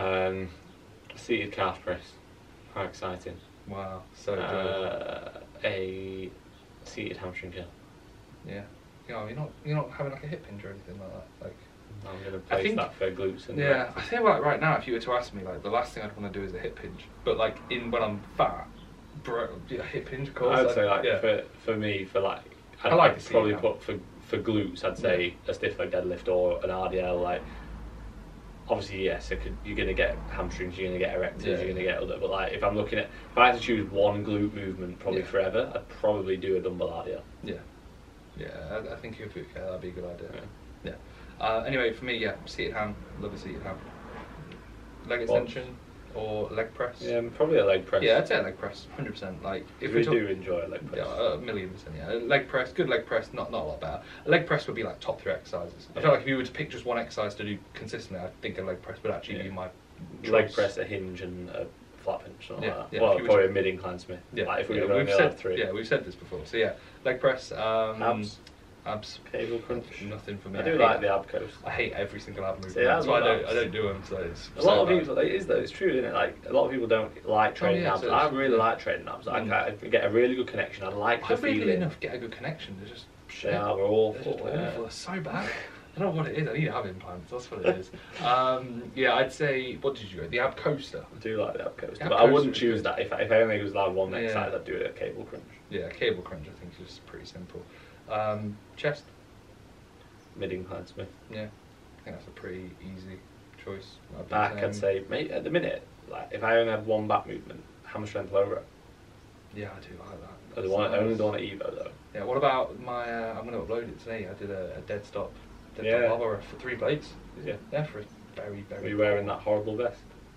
Seated calf press. How exciting. Wow, so good. A seated hamstring curl. Yeah. You're not having like a hip hinge or anything like that. Like, I'm going to place that for glutes and I think like right now, if you were to ask me, like the last thing I'd want to do is a hip hinge. But like when I'm fat, hip hinge, of course. I'd say like for me, for like I'd probably put for glutes, I'd say a stiff leg deadlift or an RDL. Like obviously, yes, you're going to get hamstrings, you're going to get erectors, you're going to get other. But like if I'm looking at, if I had to choose one glute movement, probably forever, I'd probably do a dumbbell RDL. Yeah, I think that'd be a good idea. Yeah. Anyway, for me, seated ham. Love a seated ham. Leg extension or leg press. Yeah, probably a leg press. Yeah, I'd say a leg press, 100%. Like if we do enjoy a leg press. Yeah, 1,000,000%. Yeah, leg press, good leg press, not a lot better. A leg press would be like top 3 exercises. I feel like if you were to pick just one exercise to do consistently, I think a leg press would actually be my choice. Leg press, a hinge, and a flat pinch, something like that. Yeah, well, probably a mid-incline Smith. Yeah, like if we were only allowed 3. Yeah, we've said this before. So yeah, leg press. Abs. Cable crunch. Nothing for me. I do like the ab coast. I hate every single ab movement. That's why I don't do them. So it's a lot of people. It is though. It's true, isn't it? Like a lot of people don't like training abs. So I really like training abs. I get a really good connection. I like the feeling. Weirdly enough, get a good connection. They're just we're awful. They're just awful. They're so bad. I don't know what it is. I need to have implants. That's what it is. I'd say. What did you go? The ab coaster. I do like the ab coaster, but I wouldn't choose that if I only was allowed one exercise. I'd do a cable crunch. Yeah, cable crunch. I think is pretty simple. Chest. Mid-incline Smith. Yeah, I think that's a pretty easy choice. Back, I'd say, mate, at the minute, like if I only had one back movement, hammer strength low row. Yeah, I do like that. I only the one at Evo though. Yeah, what about my? I'm going to upload it today. I did a dead stop bar for 3 plates. Yeah. Yeah, for a very, very. Were you wearing that horrible vest?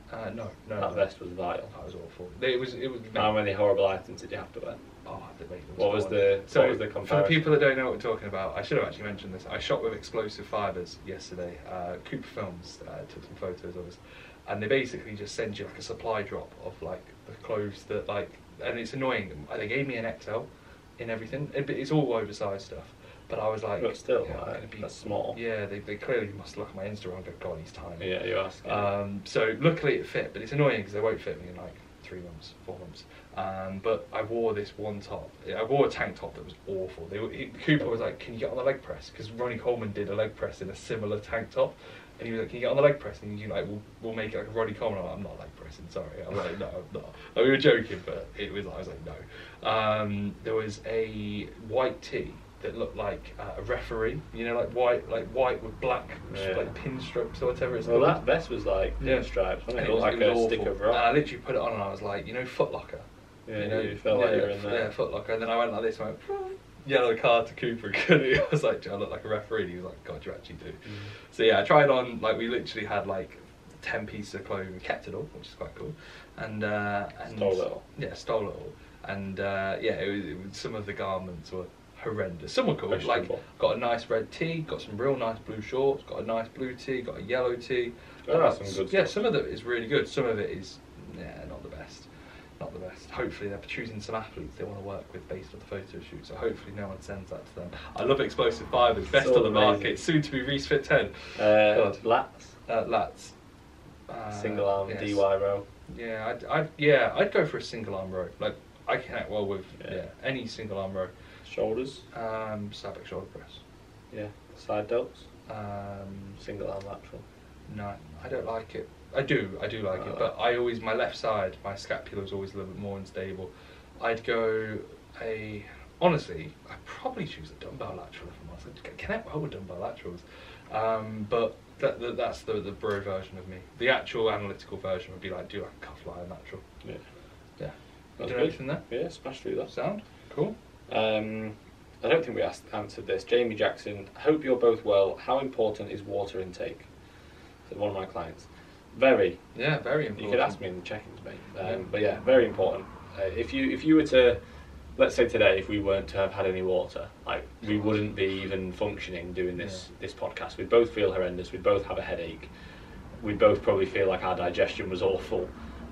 No. That vest was vile. That was awful. It was. How many horrible items did you have to wear? Oh, the weight What was the comparison? For the people that don't know what we're talking about, I should have actually mentioned this. I shot with explosive fibres yesterday. Cooper Films took some photos of us, and they basically just send you like a supply drop of like the clothes that like, and it's annoying. They gave me an XL in everything. It's all oversized stuff. But I was like, but still, yeah, like, that's small. Yeah, they clearly must look at my Instagram and go, God, he's tiny. Yeah, you're asking. So luckily it fit, but it's annoying because they won't fit me in like 3 months, 4 months. But I wore this one top. I wore a tank top that was awful. Cooper was like, "Can you get on the leg press?" Because Ronnie Coleman did a leg press in a similar tank top, and he was like, "Can you get on the leg press?" And you like, "We'll make it like a Ronnie Coleman." I'm like, "I'm not leg pressing, sorry." I'm like, "No, I'm not." Like, we were joking, but I was like, "No." There was a white tee that looked like a referee, you know, like white with black like pin stripes or whatever it's called. Well, that vest was like pinstripes, wasn't it? It looked like a stick of rock. And I literally put it on and I was like, you know, Foot Locker. Yeah, you know, you felt like you were in there. Yeah, Foot Locker. And then I went like this and went, yellow card to Cooper. I was like, do I look like a referee? And he was like, God, you actually do. So yeah, I tried on, like, we literally had like 10 pieces of clothing. We kept it all, which is quite cool. And stole it all. Yeah, stole it all. And yeah, it was some of the garments were horrendous. Some were cool. Like, got a nice red tee, got some real nice blue shorts, got a nice blue tee, got a yellow tee. Some good yeah, stuff. some of it is really good. Some of it is, not the best. Not the best. Hopefully they're choosing some athletes they want to work with based on the photo shoot, so hopefully no one sends that to them. I love explosive fibres, best So on the amazing. market, soon to be Reese Fit 10. Lats. Lats. Single arm yes. DY row. Yeah, I'd go for a single arm row. Like, I connect well with any single arm row. Shoulders. Sabic shoulder press. Yeah. Side delts. Single arm lateral. No, I don't like it. I do like it, but my left side, my scapula is always a little bit more unstable. I'd go honestly, I'd probably choose a dumbbell lateral if I'm honest. I connect well with dumbbell laterals. But that's the bro version of me. The actual analytical version would be like, do like a cuff line lateral. Yeah. Yeah. That's Do good. anything there? Yeah, smash through that. Sound? Cool. I don't think we answered this. Jamie Jackson, hope you're both well. How important is water intake? So one of my clients. Very. Yeah, very important. You could ask me in the check-ins, mate. But yeah, very important. If you were to, let's say today, if we weren't to have had any water, like we wouldn't be even functioning doing this podcast. We'd both feel horrendous. We'd both have a headache. We'd both probably feel like our digestion was awful.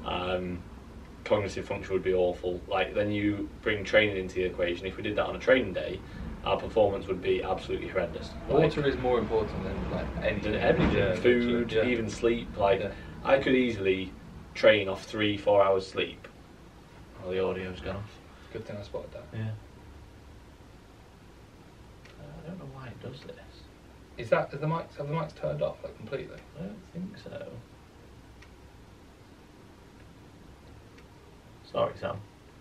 Cognitive function would be awful. Like, then you bring training into the equation. If we did that on a training day, our performance would be absolutely horrendous. Water is more important than like anything. Everything, food, even sleep. Like, I could easily train off 3-4 hours sleep. Well, the audio's gone off. Good thing I spotted that. Yeah. I don't know why it does this. Have the mics turned off like completely? I don't think so. Sorry, Sam.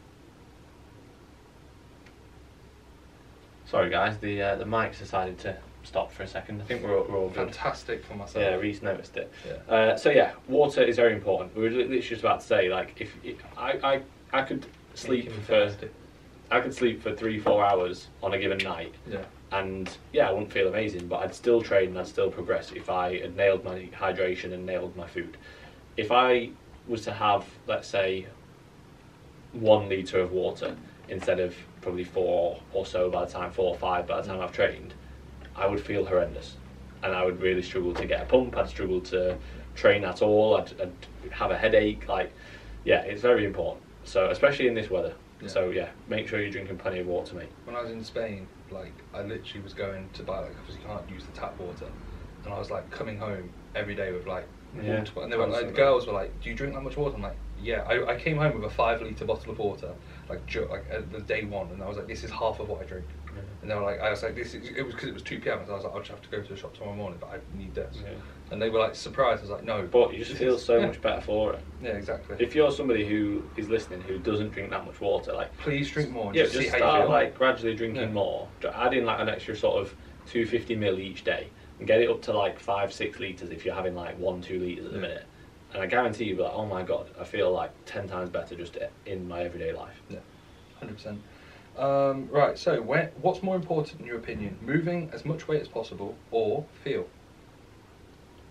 Sorry, guys. The mics decided to stop for a second. I think we're all good. Fantastic for myself. Yeah, Reese noticed it. Yeah. So yeah, water is very important. We were literally just about to say, like, if I could sleep for 3-4 hours on a given night. Yeah. And yeah, I wouldn't feel amazing, but I'd still train and I'd still progress if I had nailed my hydration and nailed my food. If I was to have, let's say, 1 litre of water instead of probably 4 or so by the time, 4 or 5 by the time I've trained, I would feel horrendous. And I would really struggle to get a pump, I'd struggle to train at all, I'd have a headache. Like, yeah, it's very important. So, especially in this weather. Yeah. So yeah, make sure you're drinking plenty of water, mate. When I was in Spain, like, I literally was going to buy, like, obviously you can't use the tap water, and I was like coming home every day with like water, and they were like, the girls were like, "Do you drink that much water?" I'm like, "Yeah." I came home with a 5 litre bottle of water, like the day one, and I was like, "This is half of what I drink." Yeah. And they were like, I was like, it was because it was 2 p.m. So I was like, I'll just have to go to the shop tomorrow morning, but I need this. Yeah. And they were like surprised. I was like, no. But you just feel so much better for it. Yeah, exactly. If you're somebody who is listening who doesn't drink that much water, like, please drink more. And yeah, just see how start you feel. like gradually drinking more. Add in like an extra sort of 250ml each day, and get it up to like 5-6 litres if you're having like 1-2 litres at the minute. And I guarantee you'll be like, oh my god, I feel like 10 times better just in my everyday life. Yeah, 100%. Right, so what's more important in your opinion? Moving as much weight as possible or feel?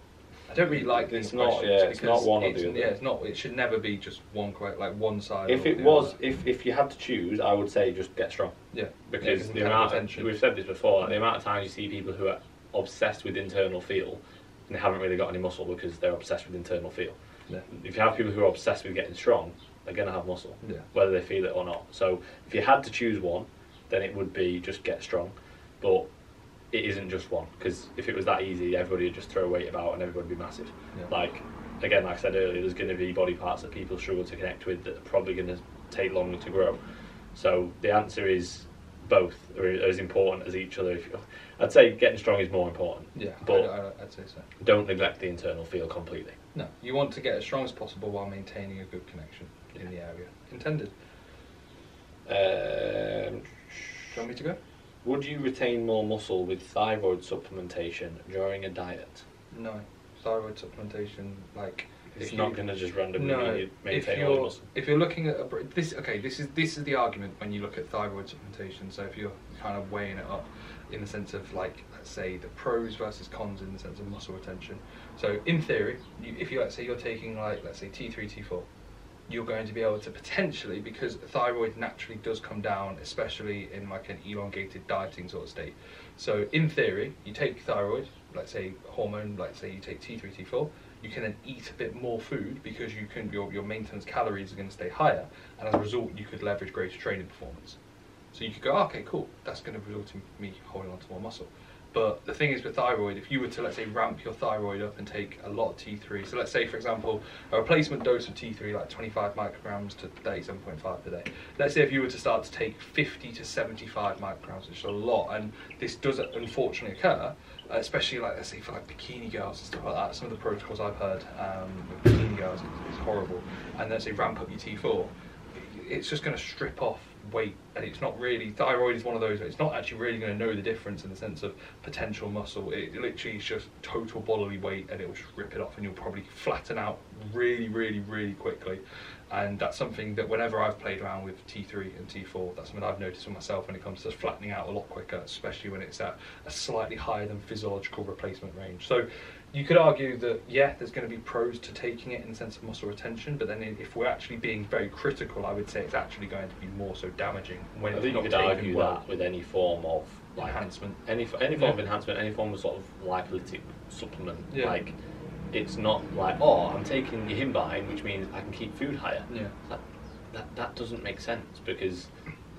I don't really like It's these not, questions yeah, it's because not one or the other. Yeah, it's not. It should never be just one correct, like one side. If or it the was, other. if you had to choose, I would say just get strong. Yeah, Because yeah, the amount attention. we've said this before, like, the amount of times you see people who are obsessed with internal feel and they haven't really got any muscle because they're obsessed with internal feel. Yeah. If you have people who are obsessed with getting strong, they're going to have muscle, Yeah. whether they feel it or not. So if you had to choose one, then it would be just get strong. But it isn't just one, because if it was that easy, everybody would just throw weight about and everybody would be massive. Yeah. Like I said earlier, there's going to be body parts that people struggle to connect with that are probably going to take longer to grow. So the answer is both are as important as each other. I'd say getting strong is more important. Yeah, but I'd say so. don't neglect the internal feel completely. No, you want to get as strong as possible while maintaining a good connection in the area intended. Do you want me to go? Would you retain more muscle with thyroid supplementation during a diet? No, thyroid supplementation, like It's if not you- going to just randomly No, make you if maintain all your you're muscle. if you're looking at this is the argument when you look at thyroid supplementation. So if you're kind of weighing it up in the sense of, like, let's say the pros versus cons in the sense of muscle retention. So in theory, if you, let's say you're taking, like, let's say T3, T4, you're going to be able to potentially, because thyroid naturally does come down, especially in like an elongated dieting sort of state. So in theory, you take thyroid, let's say hormone, let's say you take T3, T4, you can then eat a bit more food because you can your maintenance calories are going to stay higher, and as a result, you could leverage greater training performance. So you could go, okay, cool, that's going to result in me holding on to more muscle. But the thing is with thyroid, if you were to, let's say, ramp your thyroid up and take a lot of T3, so let's say, for example, a replacement dose of T3, like 25 micrograms to 37.5 per day. Let's say if you were to start to take 50 to 75 micrograms, which is a lot, and this does unfortunately occur, especially, like, let's say, for like bikini girls and stuff like that. Some of the protocols I've heard with bikini girls is horrible. And let's say ramp up your T4, it's just going to strip off weight, and it's not really, thyroid is one of those, it's not actually really going to know the difference in the sense of potential muscle. It literally is just total bodily weight, and it will just rip it off, and you'll probably flatten out really, really, really quickly. And that's something that whenever I've played around with T3 and T4, that's something I've noticed for myself when it comes to flattening out a lot quicker, especially when it's at a slightly higher than physiological replacement range. So you could argue that, yeah, there's going to be pros to taking it in the sense of muscle retention, but then if we're actually being very critical, I would say it's actually going to be more so damaging when I it's think you not could taken argue well. that with any form of like Enhancement. any form of enhancement, any form of sort of lipolytic supplement. Yeah. Like, it's not like, oh, I'm taking your Himbine, which means I can keep food higher. Yeah. That doesn't make sense, because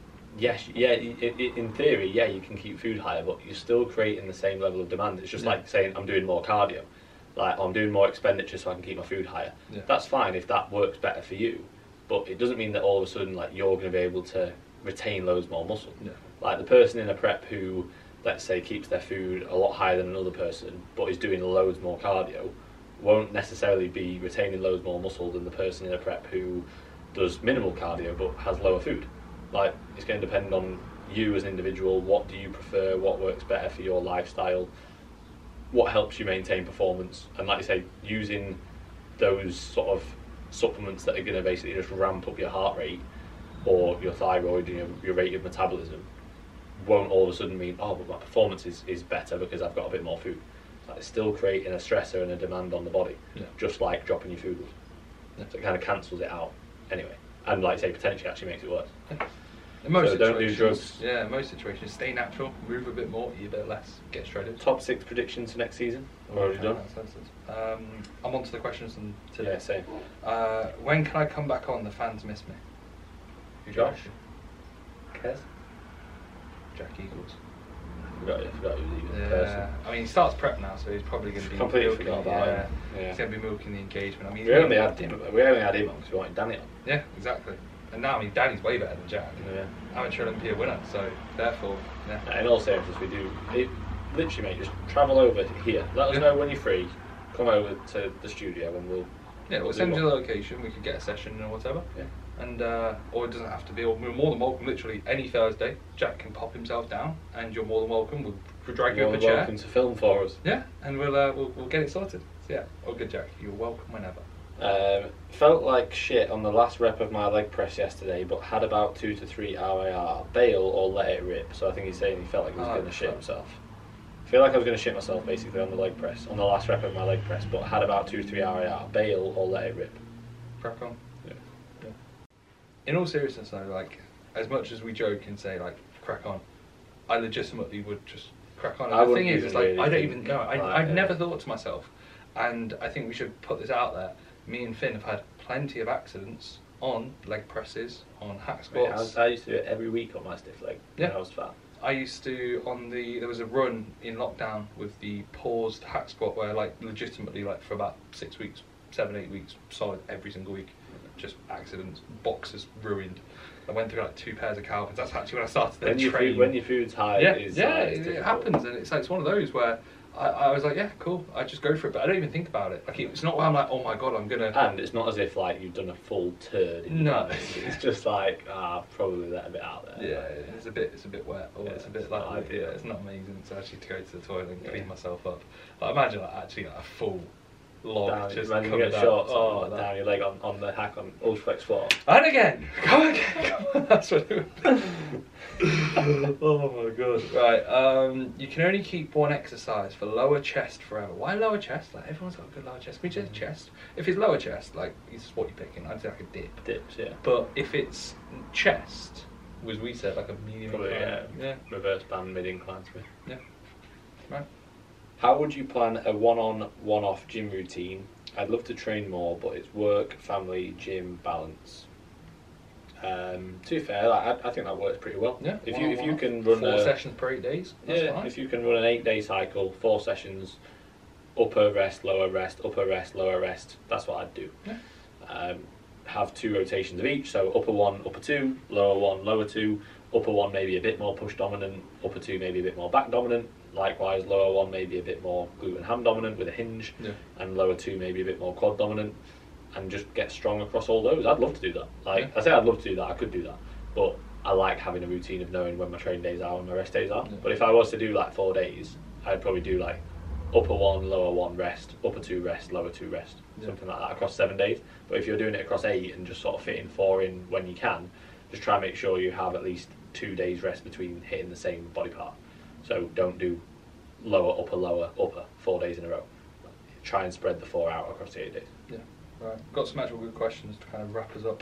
yes, yeah, in theory, yeah, you can keep food higher, but you're still creating the same level of demand. It's just like saying I'm doing more cardio, like I'm doing more expenditure so I can keep my food higher. Yeah. That's fine if that works better for you, but it doesn't mean that all of a sudden, like, you're going to be able to retain loads more muscle. Yeah. Like the person in a prep who, let's say, keeps their food a lot higher than another person, but is doing loads more cardio, won't necessarily be retaining loads more muscle than the person in a prep who does minimal cardio but has lower food. Like, it's going to depend on you as an individual. What do you prefer? What works better for your lifestyle? What helps you maintain performance? And like you say, using those sort of supplements that are going to basically just ramp up your heart rate or your thyroid, your rate of metabolism, won't all of a sudden mean, oh, but my performance is better because I've got a bit more food. Like, it's still creating a stressor and a demand on the body, just like dropping your food would. Yeah. So it kind of cancels it out anyway. And like I say, potentially actually makes it worse. In most So don't do situations, drugs. Yeah, in most situations, stay natural, move a bit more, eat a bit less, get shredded. Top 6 predictions for next season? Already done? I'm on to the questions today. Yeah, same. When can I come back on? The fans miss me. Who do you Josh? reckon? Kez? Jack Eagles. Forgot he was even Yeah, person. I mean, he starts prep now, so he's probably going to be Completely milking. forgot about Yeah, him. Yeah. he's going to be milking the engagement. I mean, We only had him on because we wanted Danny on. Yeah, exactly. And now, I mean, Danny's way better than Jack. Yeah. Amateur Olympia winner, so therefore, yeah. In all seriousness, we do. Literally, mate, just travel over here. Let us know when you're free. Come over to the studio and we'll. Yeah, we'll send you the location. We could get a session or whatever. Yeah. And or it doesn't have to be. Or we're more than welcome. Literally any Thursday, Jack can pop himself down, and you're more than welcome. We'll drag you up a chair. Welcome to film for us. Yeah, and we'll get it sorted. So yeah, all good, Jack. You're welcome whenever. Felt like shit on the last rep of my leg press yesterday, but had about 2 to 3 RIR. Bail or let it rip. So I think he's saying he felt like he was going to shit himself. I feel like I was going to shit myself basically on the leg press, on the last rep of my leg press, but I had about 2 or 3 RAR. Bail or let it rip. Crack on. Yeah. In all seriousness though, like, as much as we joke and say like, crack on, I legitimately would just crack on. And the thing is, it's like, really I don't even know. I've yeah. never thought to myself, and I think we should put this out there. Me and Finn have had plenty of accidents on leg presses, on hack squats. I used to do it every week on my stiff leg when I was fat. I used to there was a run in lockdown with the paused hack squat where like legitimately like for about 6 weeks, 7, 8 weeks, solid every single week, just accidents, boxes ruined. I went through like 2 pairs of Calvins. That's actually when I started to train. When your food's high, it happens, and it's like it's one of those where I was like, yeah, cool, I just go for it, but I don't even think about it. Like it's not where I'm like, oh my god, I'm gonna. And it's not as if like you've done a full turd. No, it's just like probably let a bit out there. Yeah, it's a bit wet, or it's a bit like it's not amazing to actually to go to the toilet and clean myself up. Like, imagine like actually like a full log down, just man, coming you get shots down your leg on the hack on Ultraflex squat. And again, come on. That's what it would be. Oh my god. Right, you can only keep one exercise for lower chest forever. Why lower chest? Like everyone's got a good lower chest. We just chest. If it's lower chest, like it's what you're picking. I'd say like a dip. Dips, yeah. But if it's chest, as we said, like a medium Probably, incline. reverse band mid incline to me. Yeah. Right. How would you plan a one-on, one-off gym routine? I'd love to train more, but it's work, family, gym, balance. To be fair, I think that works pretty well. Yeah. If you can run 4 sessions per 8 days. That's fine. If you can run an 8-day cycle, 4 sessions, upper rest, lower rest, upper rest, lower rest. That's what I'd do. Yeah. Have 2 rotations of each, so upper 1, upper 2, lower 1, lower 2, upper 1 maybe a bit more push dominant, upper 2 maybe a bit more back dominant. Likewise, lower 1 maybe a bit more glute and ham dominant with a hinge, and lower 2 maybe a bit more quad dominant, and just get strong across all those. I'd love to do that. I say I'd love to do that. I could do that, but I like having a routine of knowing when my training days are and my rest days are. Yeah. But if I was to do like 4 days, I'd probably do like upper 1, lower 1 rest, upper 2 rest, lower 2 rest, something like that across 7 days. But if you're doing it across 8 and just sort of fitting 4 in when you can, just try and make sure you have at least 2 days rest between hitting the same body part. So don't do lower, upper 4 days in a row. Try and spread the 4 out across the 8 days. Yeah, right. Got some actual good questions to kind of wrap us up.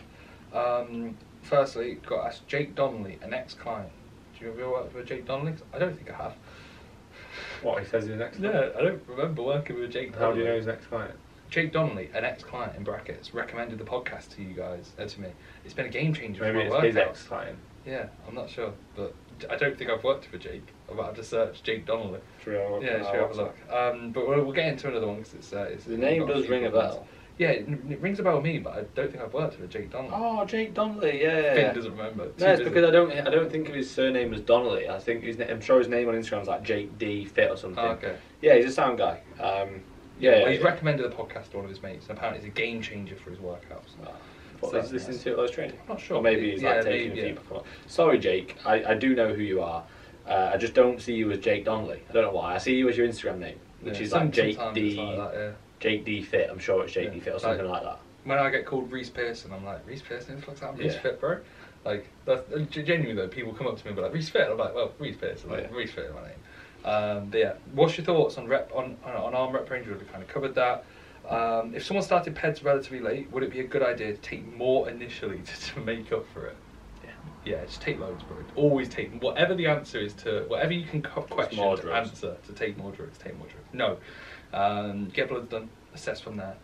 Firstly, got to ask Jake Donnelly, an ex-client. Do you ever work with Jake Donnelly? I don't think I have. What, he says he's an ex-client? Yeah, I don't remember working with Jake Donnelly. How do you know he's an ex-client? Jake Donnelly, an ex-client in brackets, recommended the podcast to you guys, to me. It's been a game changer for my Maybe it's his workouts. ex-client. Yeah, I'm not sure, but I don't think I've worked with Jake. I'm about to search Jake Donnelly. Should we Have a look. But we'll get into another one because it's the name does ring a bell. Yeah, it rings a bell with me, but I don't think I've worked with Jake Donnelly. Oh, Jake Donnelly, yeah. Finn doesn't remember. No, it's because I don't think of his surname as Donnelly. I think I'm sure his name on Instagram is like Jake D Fit or something. Oh, okay. Yeah, he's a sound guy. He's recommended the podcast to one of his mates, and apparently it's a game changer for his workouts. What, he's listening to those training? I'm not sure. Or maybe he's taking a few. Sorry, Jake. I do know who you are. I just don't see you as Jake Donnelly. I don't know why. I see you as your Instagram name, which is like Jake D. Like that, Jake D Fit. I'm sure it's Jake D Fit or something like that. When I get called Reese Pearson, I'm like, Reese Pearson looks like Reese Fit, bro. Like, that's, genuinely though, people come up to me and be like, Reese Fit. I'm like, well, Reese Pearson. Reese Fit is my name. But yeah, what's your thoughts on arm rep range? We've kind of covered that. If someone started PEDs relatively late, would it be a good idea to take more initially to make up for it? Yeah, just take loads, bro. Always take whatever the answer is to whatever you can question to answer to take more drugs. Take more drugs. No, get bloods done. Assess from there.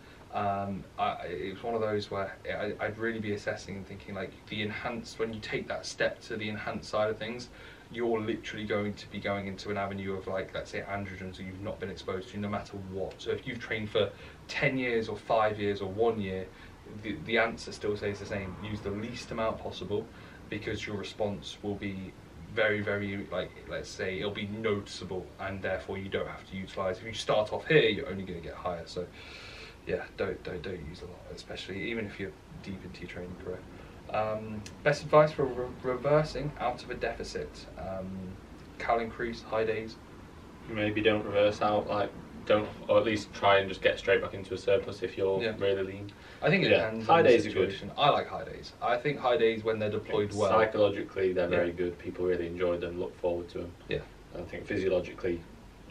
It was one of those where I'd really be assessing and thinking like the enhanced. When you take that step to the enhanced side of things, you're literally going to be going into an avenue of like, let's say, androgens that you've not been exposed to, no matter what. So if you've trained for 10 years or 5 years or 1 year, the answer still stays the same. Use the least amount possible, because your response will be very, very, like, let's say, it'll be noticeable, and therefore you don't have to utilize. If you start off here, you're only going to get higher. So yeah, don't use a lot, especially even if you're deep into your training career. Best advice for reversing out of a deficit: cal increase, high days. Maybe don't reverse out, or at least try and just get straight back into a surplus if you're really lean. I think it depends on the situation. I like high days. I think high days, when they're deployed well, psychologically they're very good. People really enjoy them, look forward to them. Yeah. I think physiologically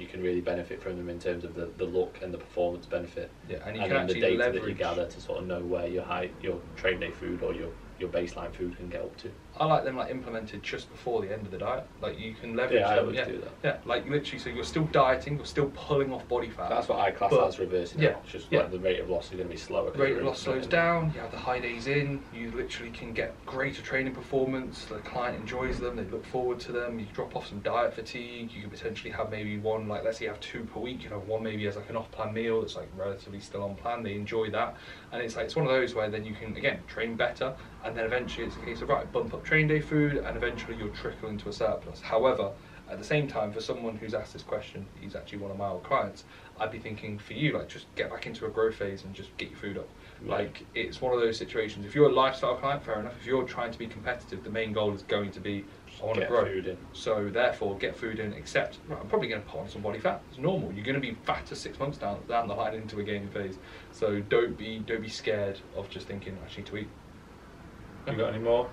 you can really benefit from them in terms of the look and the performance benefit. Yeah, and you and can then the actually data leverage. that you gather to sort of know where your train day food or your baseline food can get up to. I like them like implemented just before the end of the diet. Like you can leverage Yeah, I them. always Yeah, do that. yeah, like literally. So you're still dieting, you're still pulling off body fat. That's what I class But- as reversing. yeah, it. It's just yeah. like the rate of loss is going to be slower. 'cause Rate you're of loss slows implementing. down. You have the high days in. You literally can get greater training performance. The client enjoys them. They look forward to them. You drop off some diet fatigue. You can potentially have maybe one, like let's say you have 2 per week. You know, one maybe as like an off-plan meal that's like relatively still on plan. They enjoy that, and it's like it's one of those where then you can again train better, and then eventually it's a case of right, bump up train day food, and eventually you'll trickle into a surplus. However, at the same time, for someone who's asked this question, he's actually one of my old clients. I'd be thinking for you, like just get back into a growth phase and just get your food up. Yeah. Like it's one of those situations. If you're a lifestyle client, fair enough. If you're trying to be competitive, the main goal is going to be I want to Get grow. food in. So therefore, get food in. Accept. Right, I'm probably going to put on some body fat. It's normal. You're going to be fatter 6 months down the line into a gaining phase. So don't be scared of just thinking I need to eat. You got any more?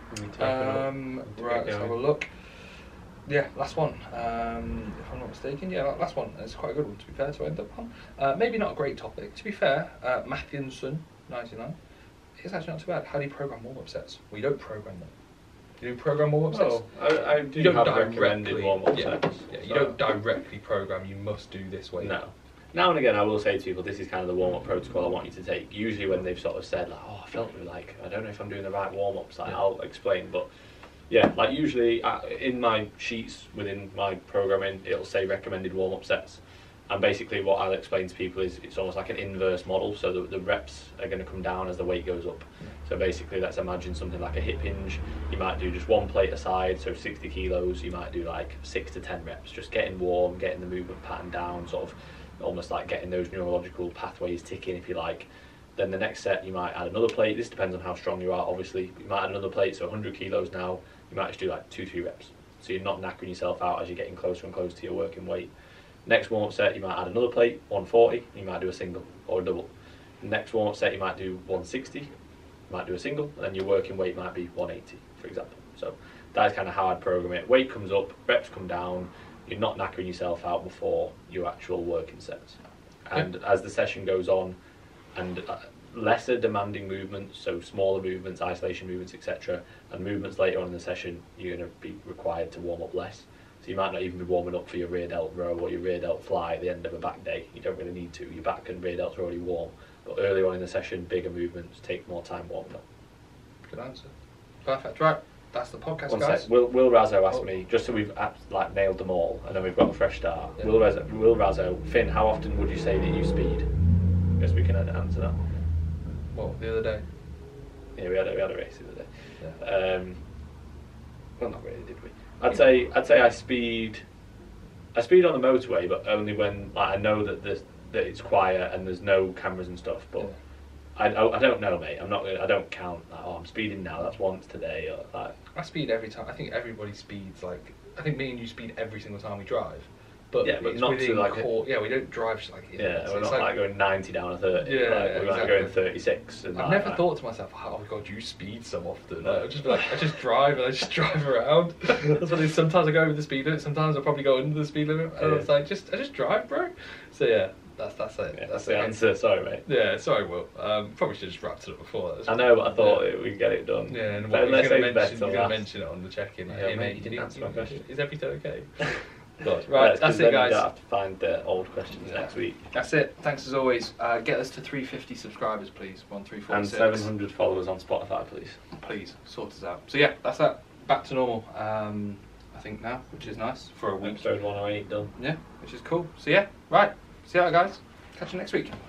Right, let's have a look. Yeah, last one. If I'm not mistaken, yeah, last one. It's quite a good one, to be fair, to end up on. Maybe not a great topic. To be fair, Matthewson, 99, it's actually not too bad. How do you program warm-up sets? Well, you don't program them. You do program warm-up sets? Oh, I do You don't have recommended warm-up yeah, sets. yeah, you so- don't directly program, you must do this way. No. Now and again, I will say to people, this is kind of the warm-up protocol I want you to take. Usually when they've sort of said, like, oh, I felt like, I don't know if I'm doing the right warm-ups, like, Yeah. I'll explain. But yeah, like usually in my sheets within my programming, it'll say recommended warm-up sets. And basically what I'll explain to people is it's almost like an inverse model, so the reps are going to come down as the weight goes up. So basically, let's imagine something like a hip hinge. You might do just one plate aside, so 60 kilos. You might do like 6 to 10 reps, just getting warm, getting the movement pattern down, sort of almost like getting those neurological pathways ticking, if you like. Then the next set, you might add another plate. This depends on how strong you are, obviously. You might add another plate, so 100 kilos now. You might just do like 2-3 reps. So you're not knackering yourself out as you're getting closer and closer to your working weight. Next warm-up set, you might add another plate, 140. You might do a single or a double. Next warm-up set, you might do 160. You might do a single, and then your working weight might be 180, for example. So that's kind of how I'd program it. Weight comes up, reps come down. You're not knackering yourself out before your actual working sets. And as the session goes on, and lesser demanding movements, so smaller movements, isolation movements, etc., and movements later on in the session, you're going to be required to warm up less. So you might not even be warming up for your rear delt row or your rear delt fly at the end of a back day. You don't really need to. Your back and rear delts are already warm. But earlier on in the session, bigger movements take more time warming up. Good answer. Perfect. Right, that's the podcast, One guys. sec. Will Razzo asked me, just so we've like nailed them all, and then we've got a fresh start. Yeah. Will Razzo, Finn, how often would you say that you speed? I guess we can answer that. Well, the other day. Yeah, we had a race the other day. Yeah. Well, not really, did we? I'd say I speed on the motorway, but only when like I know that it's quiet and there's no cameras and stuff. But I don't know, mate. I don't count. Like, oh, I'm speeding now. That's once today. Or like. I speed every time. I think everybody speeds. Like, I think me and you speed every single time we drive. But Yeah, but it's not to, within like, yeah, we don't drive just like Yeah, we're it's not like going 90 down a 30. Yeah, like, we're like exactly. going 36. And I've like, never thought to myself, oh god, you speed so often. Like, I just be like, I just drive and I just drive around. That's what it is. Sometimes I go over the speed limit. Sometimes I probably go under the speed limit. And Yeah. it's like, I just drive, bro. So yeah, that's it. Yeah, that's the answer. Sorry, mate. Yeah, sorry, Will. Probably should have just wrapped it up before. That. I know, but I thought we'd get it done. Yeah, and But what, let's you're save going the to best till last. mention it on the check-in. Like, Yeah, hey, mate, mate, you didn't answer my question. Is everything okay? Good. Right, Yes, 'cause that's it, then guys. You don't have to find the old questions next week. That's it. Thanks as always. Get us to 350 subscribers, please. 1346. And 700 followers on Spotify, please. Please sort us out. So yeah, that's that. Back to normal. I think now, which is nice for a week. Episode 108 done. Yeah, which is cool. So yeah, right. See you later, guys. Catch you next week.